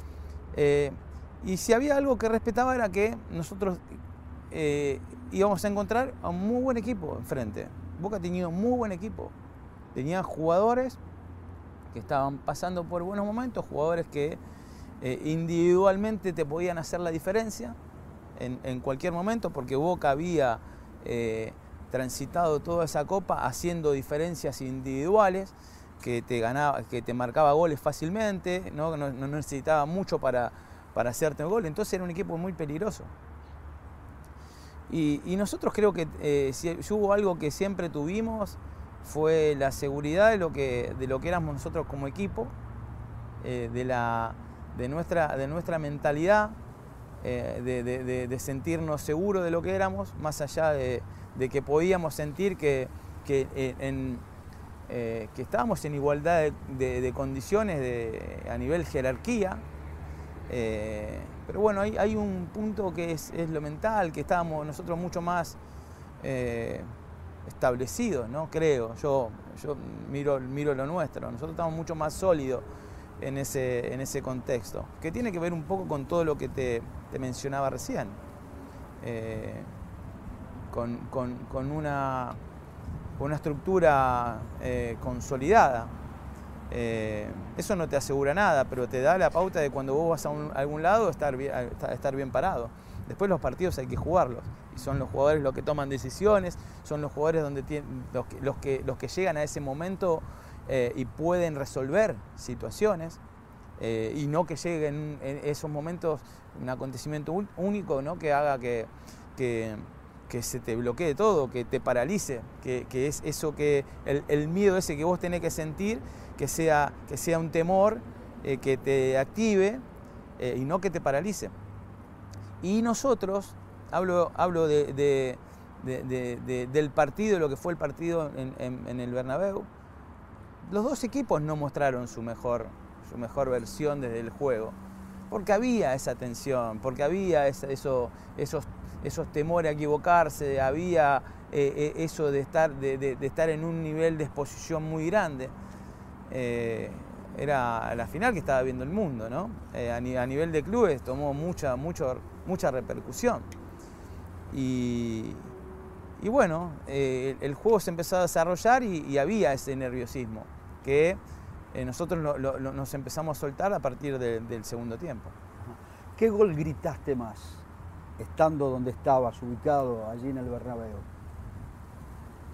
Y si había algo que respetaba era que nosotros íbamos a encontrar a un muy buen equipo enfrente. Boca tenía un muy buen equipo. Tenía jugadores que estaban pasando por buenos momentos, jugadores que individualmente te podían hacer la diferencia en cualquier momento, porque Boca había transitado toda esa copa haciendo diferencias individuales, que te marcaba goles fácilmente, no necesitaba mucho para hacerte un gol. Entonces era un equipo muy peligroso. Y nosotros creo que si hubo algo que siempre tuvimos fue la seguridad de lo que éramos nosotros como equipo, de nuestra mentalidad, de sentirnos seguros de lo que éramos, más allá de que podíamos sentir que estábamos en igualdad de condiciones a nivel jerarquía. Pero bueno, hay un punto que es lo mental, que estábamos nosotros mucho más establecidos, ¿no? Creo, yo miro lo nuestro, nosotros estamos mucho más sólidos en ese contexto, que tiene que ver un poco con todo lo que te mencionaba recién, con una estructura consolidada. Eso no te asegura nada, pero te da la pauta de cuando vos vas a algún lado estar bien parado. Después los partidos hay que jugarlos, y son los jugadores los que toman decisiones, son los jugadores los que llegan a ese momento y pueden resolver situaciones, y no que lleguen en esos momentos un acontecimiento único, ¿no? Que haga que se te bloquee todo, que te paralice, que es eso que el miedo ese que vos tenés que sentir, que sea un temor que te active y no que te paralice. Y nosotros, hablo del partido, lo que fue el partido en el Bernabéu, los dos equipos no mostraron su mejor versión desde el juego, porque había esa tensión, porque había esos temores a equivocarse, había eso de estar en un nivel de exposición muy grande. Era la final que estaba viendo el mundo, ¿no? A nivel de clubes tomó mucha repercusión. Y bueno, el juego se empezó a desarrollar y había ese nerviosismo que nosotros nos empezamos a soltar a partir del segundo tiempo. ¿Qué gol gritaste más, estando donde estabas ubicado allí en el Bernabéu?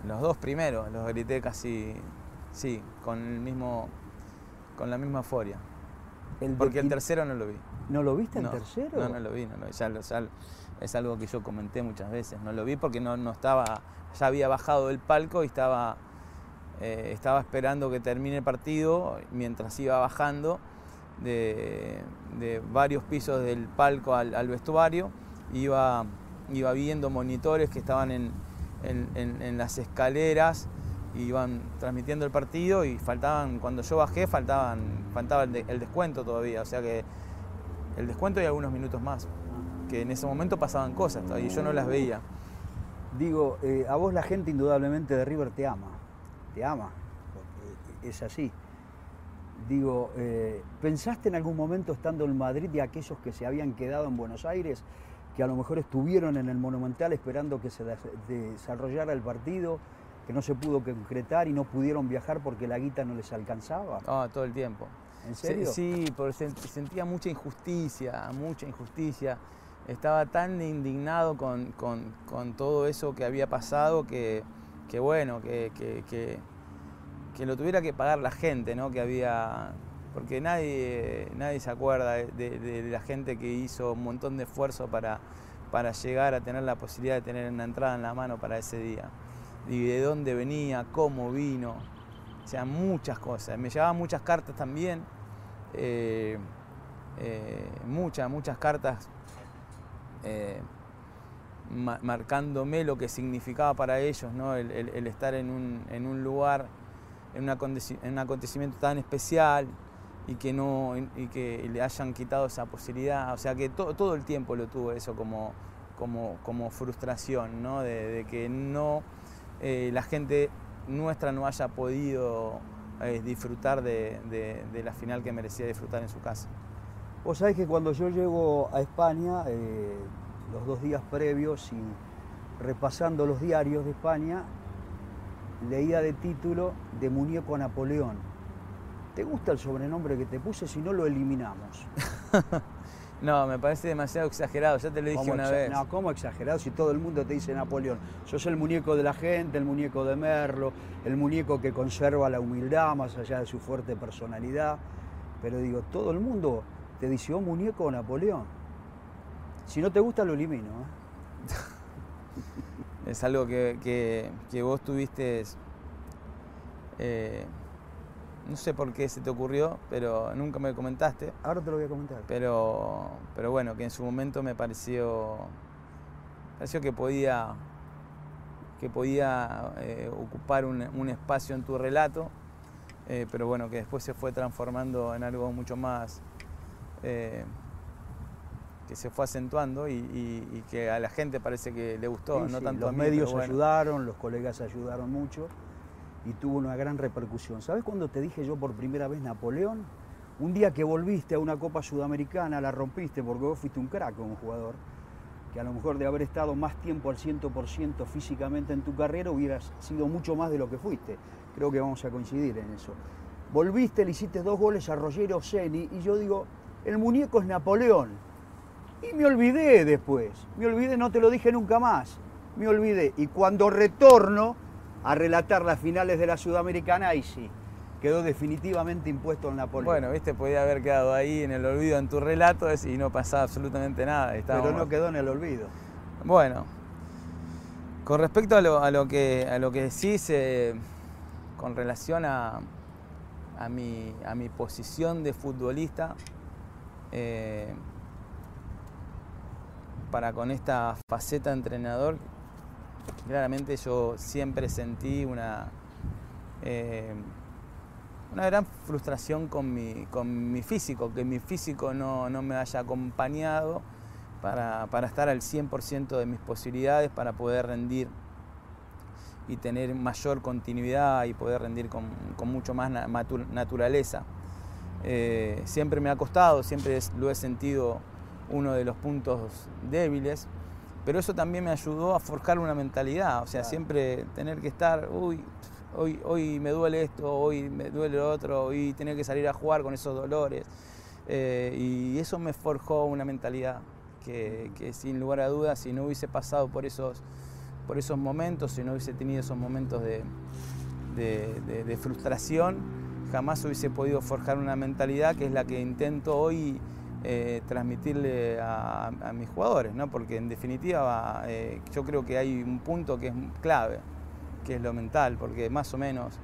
Los dos primeros los grité casi, sí, con la misma euforia. Porque el tercero no lo vi. ¿No lo viste el tercero? No lo vi. Ya es algo que yo comenté muchas veces. No lo vi porque no estaba, ya había bajado del palco y estaba esperando que termine el partido mientras iba bajando de varios pisos del palco al vestuario. Iba viendo monitores que estaban en las escaleras, iban transmitiendo el partido y cuando yo bajé faltaba el descuento todavía, o sea que el descuento y algunos minutos más, que en ese momento pasaban cosas y yo no las veía. Digo, a vos la gente indudablemente de River te ama, porque es así. Digo, ¿pensaste en algún momento estando en Madrid de aquellos que se habían quedado en Buenos Aires, que a lo mejor estuvieron en el Monumental esperando que se desarrollara el partido, que no se pudo concretar y no pudieron viajar porque la guita no les alcanzaba? Todo el tiempo. ¿En serio? Sí, porque sentía mucha injusticia. Estaba tan indignado con todo eso que había pasado que lo tuviera que pagar la gente, ¿no? Porque nadie se acuerda de la gente que hizo un montón de esfuerzo para llegar a tener la posibilidad de tener una entrada en la mano para ese día. Y de dónde venía, cómo vino, o sea, muchas cosas. Me llevaban muchas cartas también, muchas cartas marcándome lo que significaba para ellos, ¿no? el estar en un lugar, en un acontecimiento tan especial y que le hayan quitado esa posibilidad. O sea que todo el tiempo lo tuve eso como frustración, ¿no? De que la gente nuestra no haya podido disfrutar de la final que merecía disfrutar en su casa. Vos sabés que cuando yo llego a España, los 2 días previos y repasando los diarios de España, leía de título de Muñeco Napoleón. ¿Te gusta el sobrenombre que te puse? Si no, lo eliminamos. No, me parece demasiado exagerado, ya te lo dije una vez. No, ¿cómo exagerado? Si todo el mundo te dice Napoleón. Sos el muñeco de la gente, el muñeco de Merlo, el muñeco que conserva la humildad más allá de su fuerte personalidad. Pero digo, todo el mundo te dice, oh, muñeco Napoleón. Si no te gusta, lo elimino. Es algo que vos tuviste, no sé por qué se te ocurrió, pero nunca me comentaste. Ahora te lo voy a comentar. Pero bueno, que en su momento me pareció que podía ocupar un espacio en tu relato, pero bueno, que después se fue transformando en algo mucho más, que se fue acentuando y que a la gente parece que le gustó, Sí, no sí, tanto los a mí, medios pero bueno. ayudaron, los colegas ayudaron mucho y tuvo una gran repercusión. ¿Sabes cuándo te dije yo por primera vez Napoleón? Un día que volviste a una Copa Sudamericana, la rompiste porque vos fuiste un crack como jugador, que a lo mejor de haber estado más tiempo al 100% físicamente en tu carrera hubieras sido mucho más de lo que fuiste. Creo que vamos a coincidir en eso. Volviste, le hiciste 2 goles a Rogerio Ceni y yo digo, el muñeco es Napoleón. Y me olvidé después, no te lo dije nunca más, me olvidé. Y cuando retorno a relatar las finales de la Sudamericana, ahí sí, quedó definitivamente impuesto el Napoleón. Bueno, viste, podía haber quedado ahí en el olvido en tu relato y no pasaba absolutamente nada. Pero no quedó en el olvido. Bueno, con respecto a lo que decís, con relación a mi posición de futbolista, para con esta faceta de entrenador, claramente yo siempre sentí una gran frustración con mi físico, que mi físico no me haya acompañado para estar al 100% de mis posibilidades, para poder rendir y tener mayor continuidad y poder rendir con mucho más naturaleza. Siempre me ha costado, siempre lo he sentido uno de los puntos débiles, pero eso también me ayudó a forjar una mentalidad, o sea, claro, siempre tener que estar, hoy me duele esto, hoy me duele lo otro, hoy tener que salir a jugar con esos dolores, y eso me forjó una mentalidad que sin lugar a dudas, si no hubiese pasado por esos por esos momentos, si no hubiese tenido esos momentos de frustración, jamás hubiese podido forjar una mentalidad que es la que intento hoy transmitirle a mis jugadores, ¿no? Porque en definitiva yo creo que hay un punto que es clave, que es lo mental, porque más o menos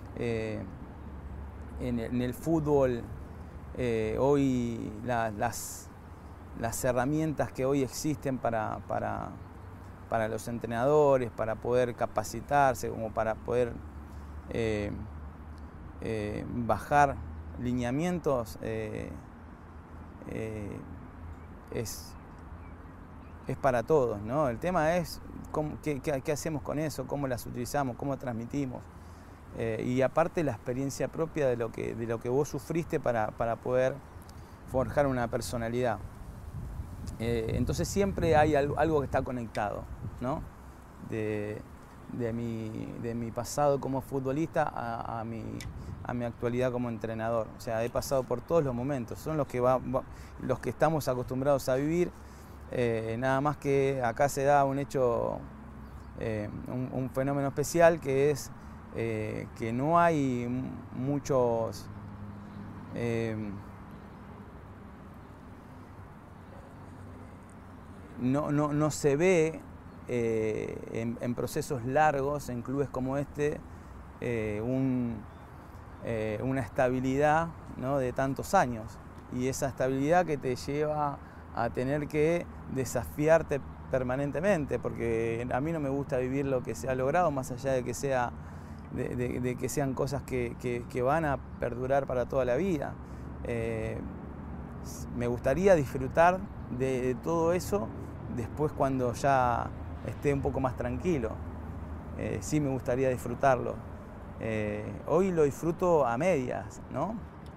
en el fútbol hoy las herramientas que hoy existen para los entrenadores, para poder capacitarse, como para poder bajar lineamientos, es para todos, ¿no? El tema es qué hacemos con eso, cómo las utilizamos, cómo transmitimos. Y aparte la experiencia propia de lo que vos sufriste para poder forjar una personalidad. Entonces siempre hay algo que está conectado, ¿no? De mi pasado como futbolista a mi actualidad como entrenador. O sea, he pasado por todos los momentos, son los que estamos acostumbrados a vivir, nada más que acá se da un hecho, un fenómeno especial, que es que no hay muchos no se ve en procesos largos, en clubes como este, una estabilidad, ¿no? De tantos años, y esa estabilidad que te lleva a tener que desafiarte permanentemente, porque a mí no me gusta vivir lo que se ha logrado, más allá de que sean cosas que van a perdurar para toda la vida. Me gustaría disfrutar de todo eso después, cuando ya esté un poco más tranquilo. Sí me gustaría disfrutarlo. Hoy lo disfruto a medias, ¿no?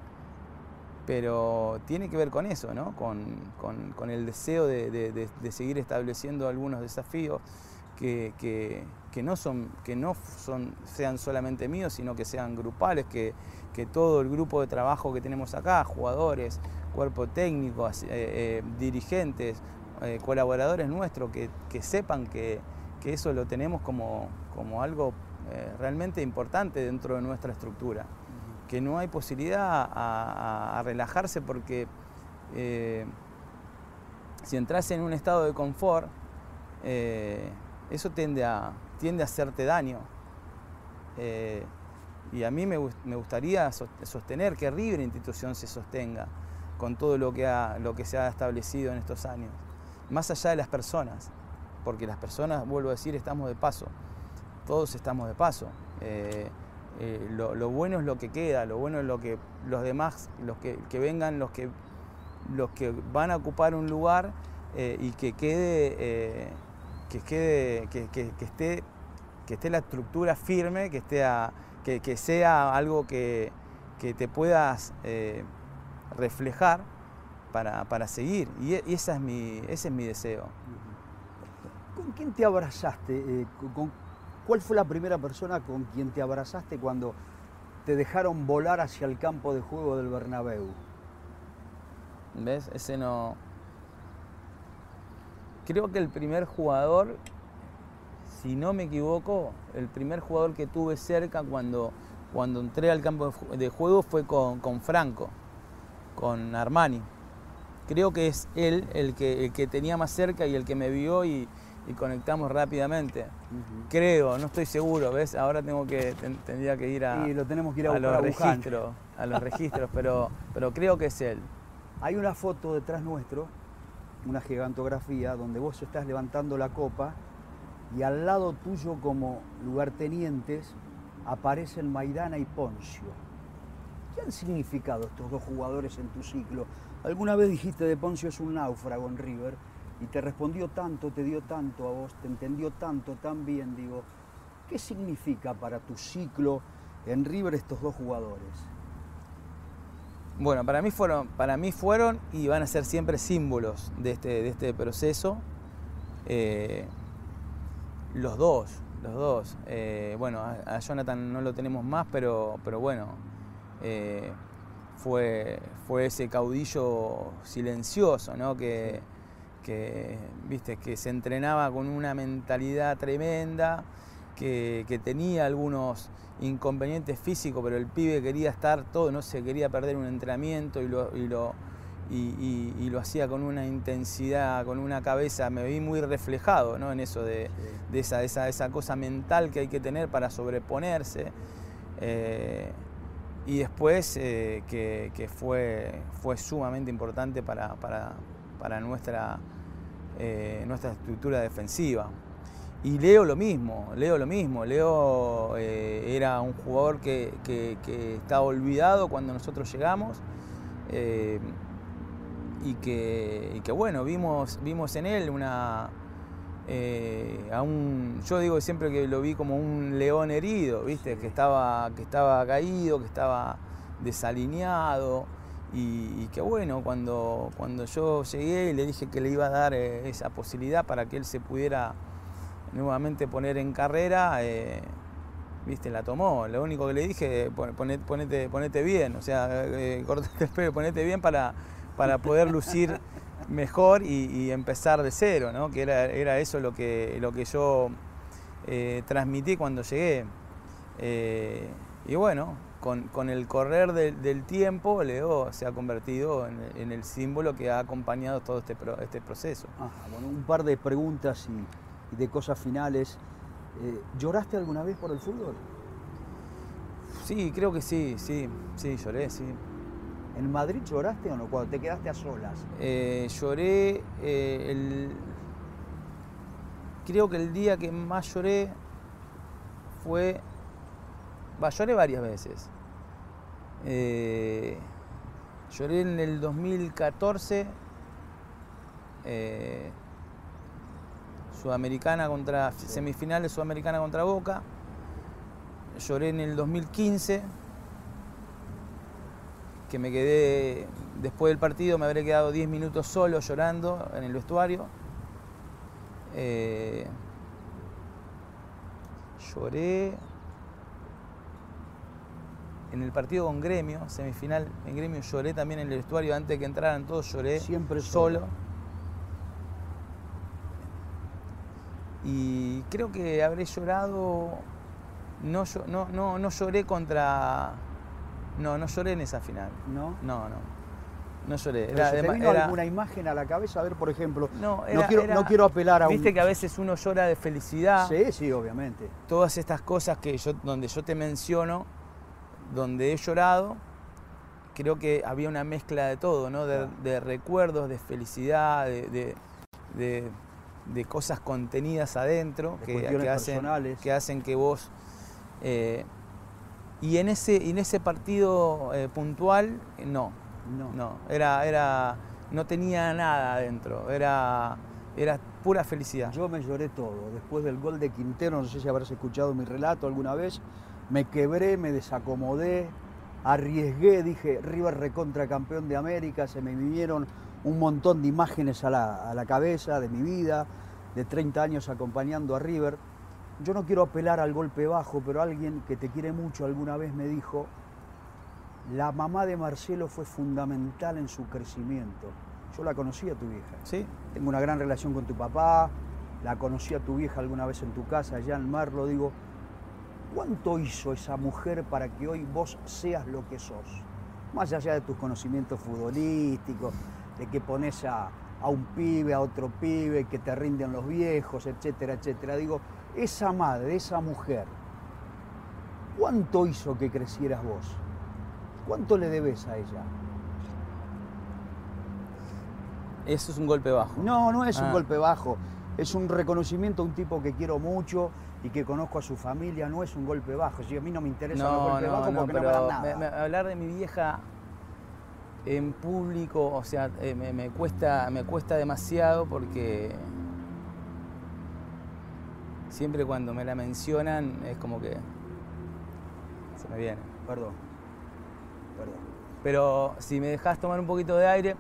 Pero tiene que ver con eso, ¿no? Con el deseo de seguir estableciendo algunos desafíos que no sean solamente míos, sino que sean grupales, que todo el grupo de trabajo que tenemos acá, jugadores, cuerpo técnico, dirigentes, colaboradores nuestros, que sepan que eso lo tenemos como algo realmente importante dentro de nuestra estructura, que no hay posibilidad a relajarse, porque si entras en un estado de confort, eso tiende a hacerte daño. Y a mí me gustaría sostener que River institución se sostenga con todo lo que se ha establecido en estos años, más allá de las personas, porque las personas, vuelvo a decir, estamos de paso, todos estamos de paso. Lo bueno es lo que queda, lo bueno es lo que los demás, los que vengan, los que van a ocupar un lugar, y que esté la estructura firme, que sea algo que te puedas reflejar para seguir, y ese es mi deseo. ¿Con quién te abrazaste? ¿Cuál fue la primera persona con quien te abrazaste cuando te dejaron volar hacia el campo de juego del Bernabéu? ¿Ves? Ese no... Creo que el primer jugador, si no me equivoco, el primer jugador que tuve cerca cuando entré al campo de juego fue con Franco, con Armani. Creo que es él el que tenía más cerca y el que me vio y conectamos rápidamente. Creo, no estoy seguro, ¿ves? Ahora tendría que ir a los registros, pero creo que es él. Hay una foto detrás nuestro, una gigantografía, donde vos estás levantando la copa y al lado tuyo, como lugartenientes, aparecen Maidana y Poncio. ¿Qué han significado estos dos jugadores en tu ciclo? Alguna vez dijiste de Poncio es un náufrago en River, y te respondió tanto, te dio tanto a vos, te entendió tanto, tan bien, digo. ¿Qué significa para tu ciclo en River estos dos jugadores? Bueno, para mí fueron y van a ser siempre símbolos de este proceso. Los dos. Bueno, a Jonathan no lo tenemos más, pero bueno, fue ese caudillo silencioso, ¿no? que viste, que se entrenaba con una mentalidad tremenda, que tenía algunos inconvenientes físicos, pero el pibe quería estar todo, no se quería perder un entrenamiento y lo hacía con una intensidad, con una cabeza. Me vi muy reflejado, ¿no?, en eso de esa cosa mental que hay que tener para sobreponerse. Y después que fue sumamente importante para nuestra estructura defensiva. Y Leo lo mismo. Leo era un jugador que estaba olvidado cuando nosotros llegamos, y que bueno, vimos en él yo digo siempre que lo vi como un león herido, ¿viste? Que estaba caído, que estaba desalineado, y que bueno, cuando yo llegué y le dije que le iba a dar esa posibilidad para que él se pudiera nuevamente poner en carrera, ¿viste? La tomó. Lo único que le dije, ponete bien, o sea, cortate el pelo, ponete bien para poder lucir mejor y empezar de cero, ¿no? Que era eso lo que yo transmití cuando llegué. Y bueno, con el correr del tiempo, Leo se ha convertido en el símbolo que ha acompañado todo este proceso. Bueno, un par de preguntas y de cosas finales. ¿Lloraste alguna vez por el fútbol? Sí, creo que sí, lloré, sí. ¿En Madrid lloraste o no? Cuando te quedaste a solas. Lloré, creo que el día que más lloré lloré varias veces. Lloré en el 2014, semifinales Sudamericana contra Boca. Lloré en el 2015, que me quedé, después del partido me habré quedado 10 minutos solo llorando en el vestuario. Lloré en el partido con Gremio, semifinal en Gremio, lloré también en el vestuario antes de que entraran todos, lloré siempre solo. Y creo que habré llorado, no lloré no lloré en esa final. ¿No? No lloré. ¿Te vino alguna imagen a la cabeza? A ver, por ejemplo, no quiero apelar a Viste que a veces uno llora de felicidad. Sí, obviamente. Todas estas cosas donde yo te menciono, donde he llorado, creo que había una mezcla de todo, ¿no? De recuerdos, de felicidad, de cosas contenidas adentro que hacen que vos... y en ese partido puntual, no, no tenía nada adentro, era pura felicidad. Yo me lloré todo. Después del gol de Quintero, no sé si habrás escuchado mi relato alguna vez, me quebré, me desacomodé, arriesgué, dije River recontra campeón de América, se me vinieron un montón de imágenes a la cabeza de mi vida, de 30 años acompañando a River. Yo no quiero apelar al golpe bajo, pero alguien que te quiere mucho alguna vez me dijo: la mamá de Marcelo fue fundamental en su crecimiento. Yo la conocí a tu vieja. Sí. Tengo una gran relación con tu papá, la conocí a tu vieja alguna vez en tu casa, allá en Merlo. Digo, ¿cuánto hizo esa mujer para que hoy vos seas lo que sos? Más allá de tus conocimientos futbolísticos, de que pones a un pibe, a otro pibe, que te rinden los viejos, etcétera, etcétera. Digo, esa madre, esa mujer, ¿cuánto hizo que crecieras vos? ¿Cuánto le debes a ella? Eso es un golpe bajo. No es un golpe bajo. Es un reconocimiento a un tipo que quiero mucho y que conozco a su familia. No es un golpe bajo. Si a mí no me interesan los golpes bajos porque no me dan nada. Hablar de mi vieja en público, o sea, me cuesta demasiado, porque siempre cuando me la mencionan es como que se me viene. Perdón. Pero si me dejás tomar un poquito de aire,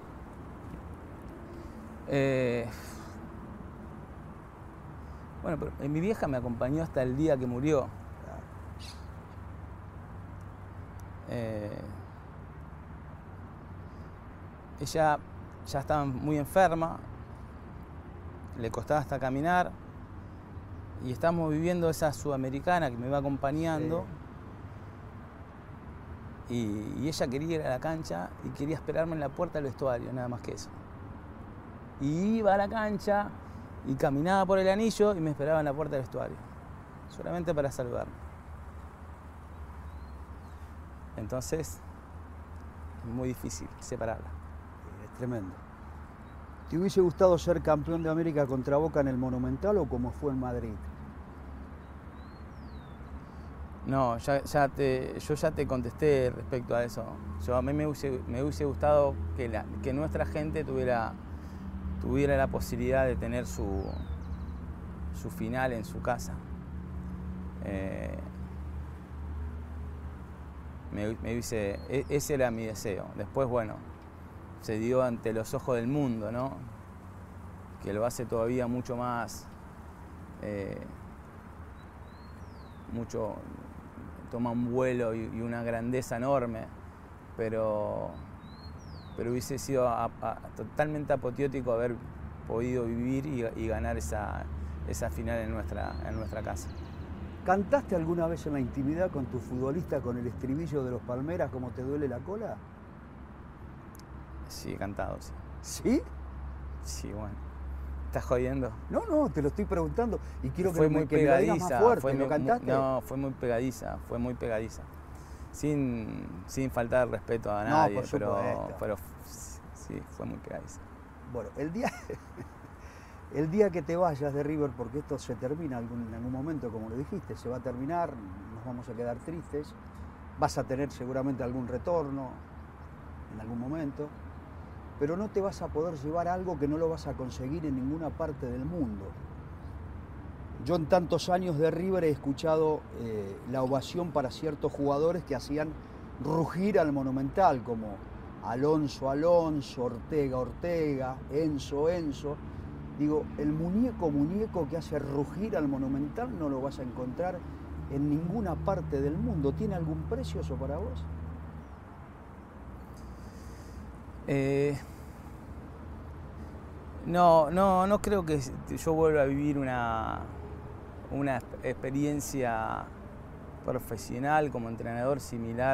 bueno, pero mi vieja me acompañó hasta el día que murió. Ella ya estaba muy enferma, le costaba hasta caminar. Y estábamos viviendo esa sudamericana que me iba acompañando. Sí. Y ella quería ir a la cancha y quería esperarme en la puerta del vestuario, nada más que eso. Y iba a la cancha y caminaba por el anillo y me esperaba en la puerta del vestuario, solamente para saludarme. Entonces, es muy difícil separarla. Es tremendo. ¿Te hubiese gustado ser campeón de América contra Boca en el Monumental o como fue en Madrid? No, yo ya te contesté respecto a eso. A mí me hubiese gustado que nuestra gente tuviera la posibilidad de tener su final en su casa. Ese era mi deseo. Después, bueno, se dio ante los ojos del mundo, ¿no? Que lo hace todavía mucho más, toma un vuelo y una grandeza enorme, pero hubiese sido totalmente apoteótico haber podido vivir y ganar esa final en nuestra casa. ¿Cantaste alguna vez en la intimidad con tu futbolista con el estribillo de los Palmeras, ¿Cómo te duele la cola? Sí, he cantado, sí. ¿Sí? Sí, bueno. ¿Estás jodiendo? No, te lo estoy preguntando y quiero que me lo digas más fuerte. ¿Lo cantaste? No, fue muy pegadiza. Sin faltar respeto a nadie, pero sí, fue muy pegadiza. Bueno, el día que te vayas de River, porque esto se termina en algún momento, como lo dijiste, se va a terminar, nos vamos a quedar tristes, vas a tener seguramente algún retorno en algún momento, pero no te vas a poder llevar algo que no lo vas a conseguir en ninguna parte del mundo. Yo en tantos años de River he escuchado la ovación para ciertos jugadores que hacían rugir al Monumental, como Alonso, Ortega, Enzo. Digo, el muñeco que hace rugir al Monumental no lo vas a encontrar en ninguna parte del mundo. ¿Tiene algún precio eso para vos? No creo que yo vuelva a vivir una experiencia profesional como entrenador similar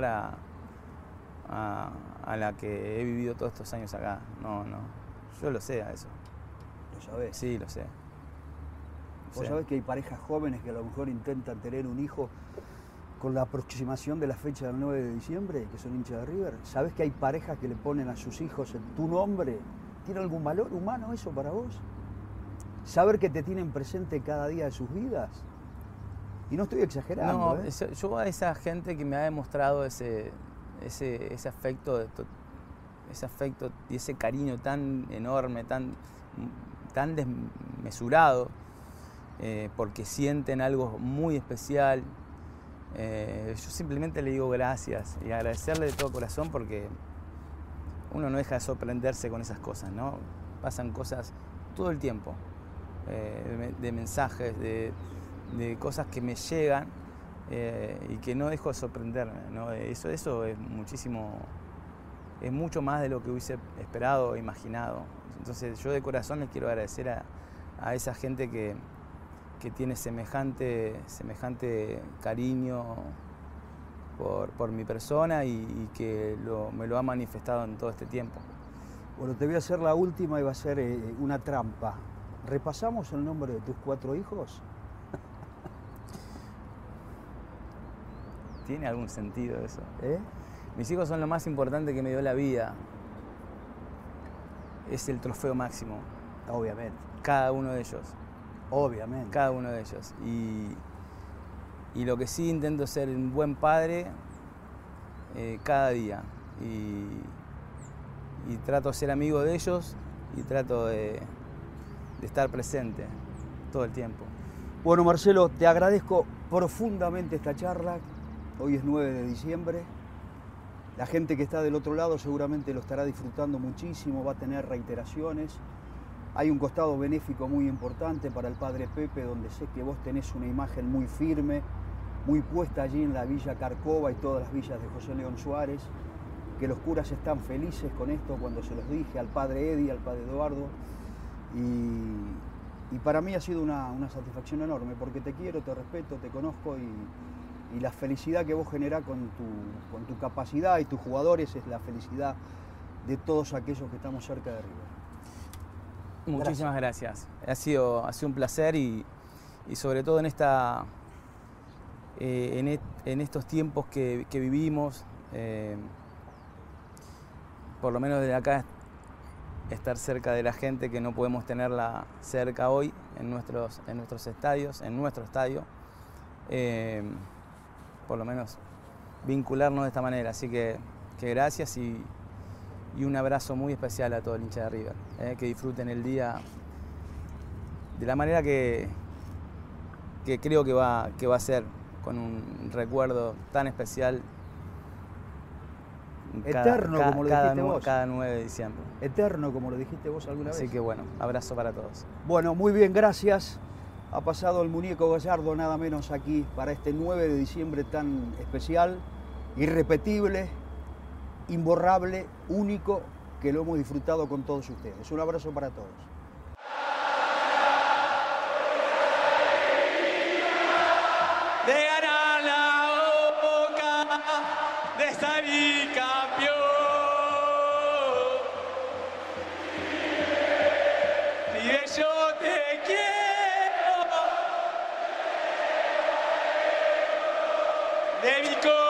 a la que he vivido todos estos años acá. No, yo lo sé a eso. ¿Lo sabés? Sí, lo sé. ¿Vos sabés que hay parejas jóvenes que a lo mejor intentan tener un hijo con la aproximación de la fecha del 9 de diciembre, que son hinchas de River? ¿Sabés que hay parejas que le ponen a sus hijos tu nombre? ¿Tiene algún valor humano eso para vos? ¿Saber que te tienen presente cada día de sus vidas? Y no estoy exagerando. Yo a esa gente que me ha demostrado ese afecto, ese afecto y ese cariño tan enorme, tan desmesurado, porque sienten algo muy especial. Yo simplemente le digo gracias y agradecerle de todo corazón, porque uno no deja de sorprenderse con esas cosas, ¿no? Pasan cosas todo el tiempo, de mensajes, de cosas que me llegan y que no dejo de sorprenderme, ¿no? Eso es mucho más de lo que hubiese esperado o imaginado. Entonces yo de corazón les quiero agradecer a esa gente que tiene semejante cariño por mi persona y que me lo ha manifestado en todo este tiempo. Bueno, te voy a hacer la última y va a ser una trampa. ¿Repasamos el nombre de tus 4 hijos? ¿Tiene algún sentido eso? ¿Eh? Mis hijos son lo más importante que me dio la vida. Es el trofeo máximo. Obviamente. Cada uno de ellos. Obviamente. Cada uno de ellos. Y lo que sí intento es ser un buen padre cada día. Y trato de ser amigo de ellos y trato de estar presente todo el tiempo. Bueno, Marcelo, te agradezco profundamente esta charla. Hoy es 9 de diciembre. La gente que está del otro lado seguramente lo estará disfrutando muchísimo, va a tener reiteraciones. Hay un costado benéfico muy importante para el Padre Pepe, donde sé que vos tenés una imagen muy firme, muy puesta allí en la Villa Carcova y todas las villas de José León Suárez, que los curas están felices con esto cuando se los dije al Padre Eddie, al Padre Eduardo, Y para mí ha sido una satisfacción enorme, porque te quiero, te respeto, te conozco y la felicidad que vos generás con tu capacidad y tus jugadores es la felicidad de todos aquellos que estamos cerca de River. Muchísimas gracias. Ha sido un placer y sobre todo en estos tiempos que vivimos, por lo menos desde acá, estar cerca de la gente que no podemos tenerla cerca hoy en nuestros estadios, en nuestro estadio, por lo menos vincularnos de esta manera. Así que gracias y un abrazo muy especial a todo el hincha de River, que disfruten el día de la manera que creo que va a ser, con un recuerdo tan especial. Eterno, como lo dijiste vos. Cada 9 de diciembre. Eterno, como lo dijiste vos alguna vez. Así que bueno, abrazo para todos. Bueno, muy bien, gracias. Ha pasado el muñeco Gallardo, nada menos aquí, para este 9 de diciembre tan especial, irrepetible, imborrable, único, que lo hemos disfrutado con todos ustedes. Un abrazo para todos. De ganar la Boca, de salir campeón. River, yo te quiero, de mi corazón.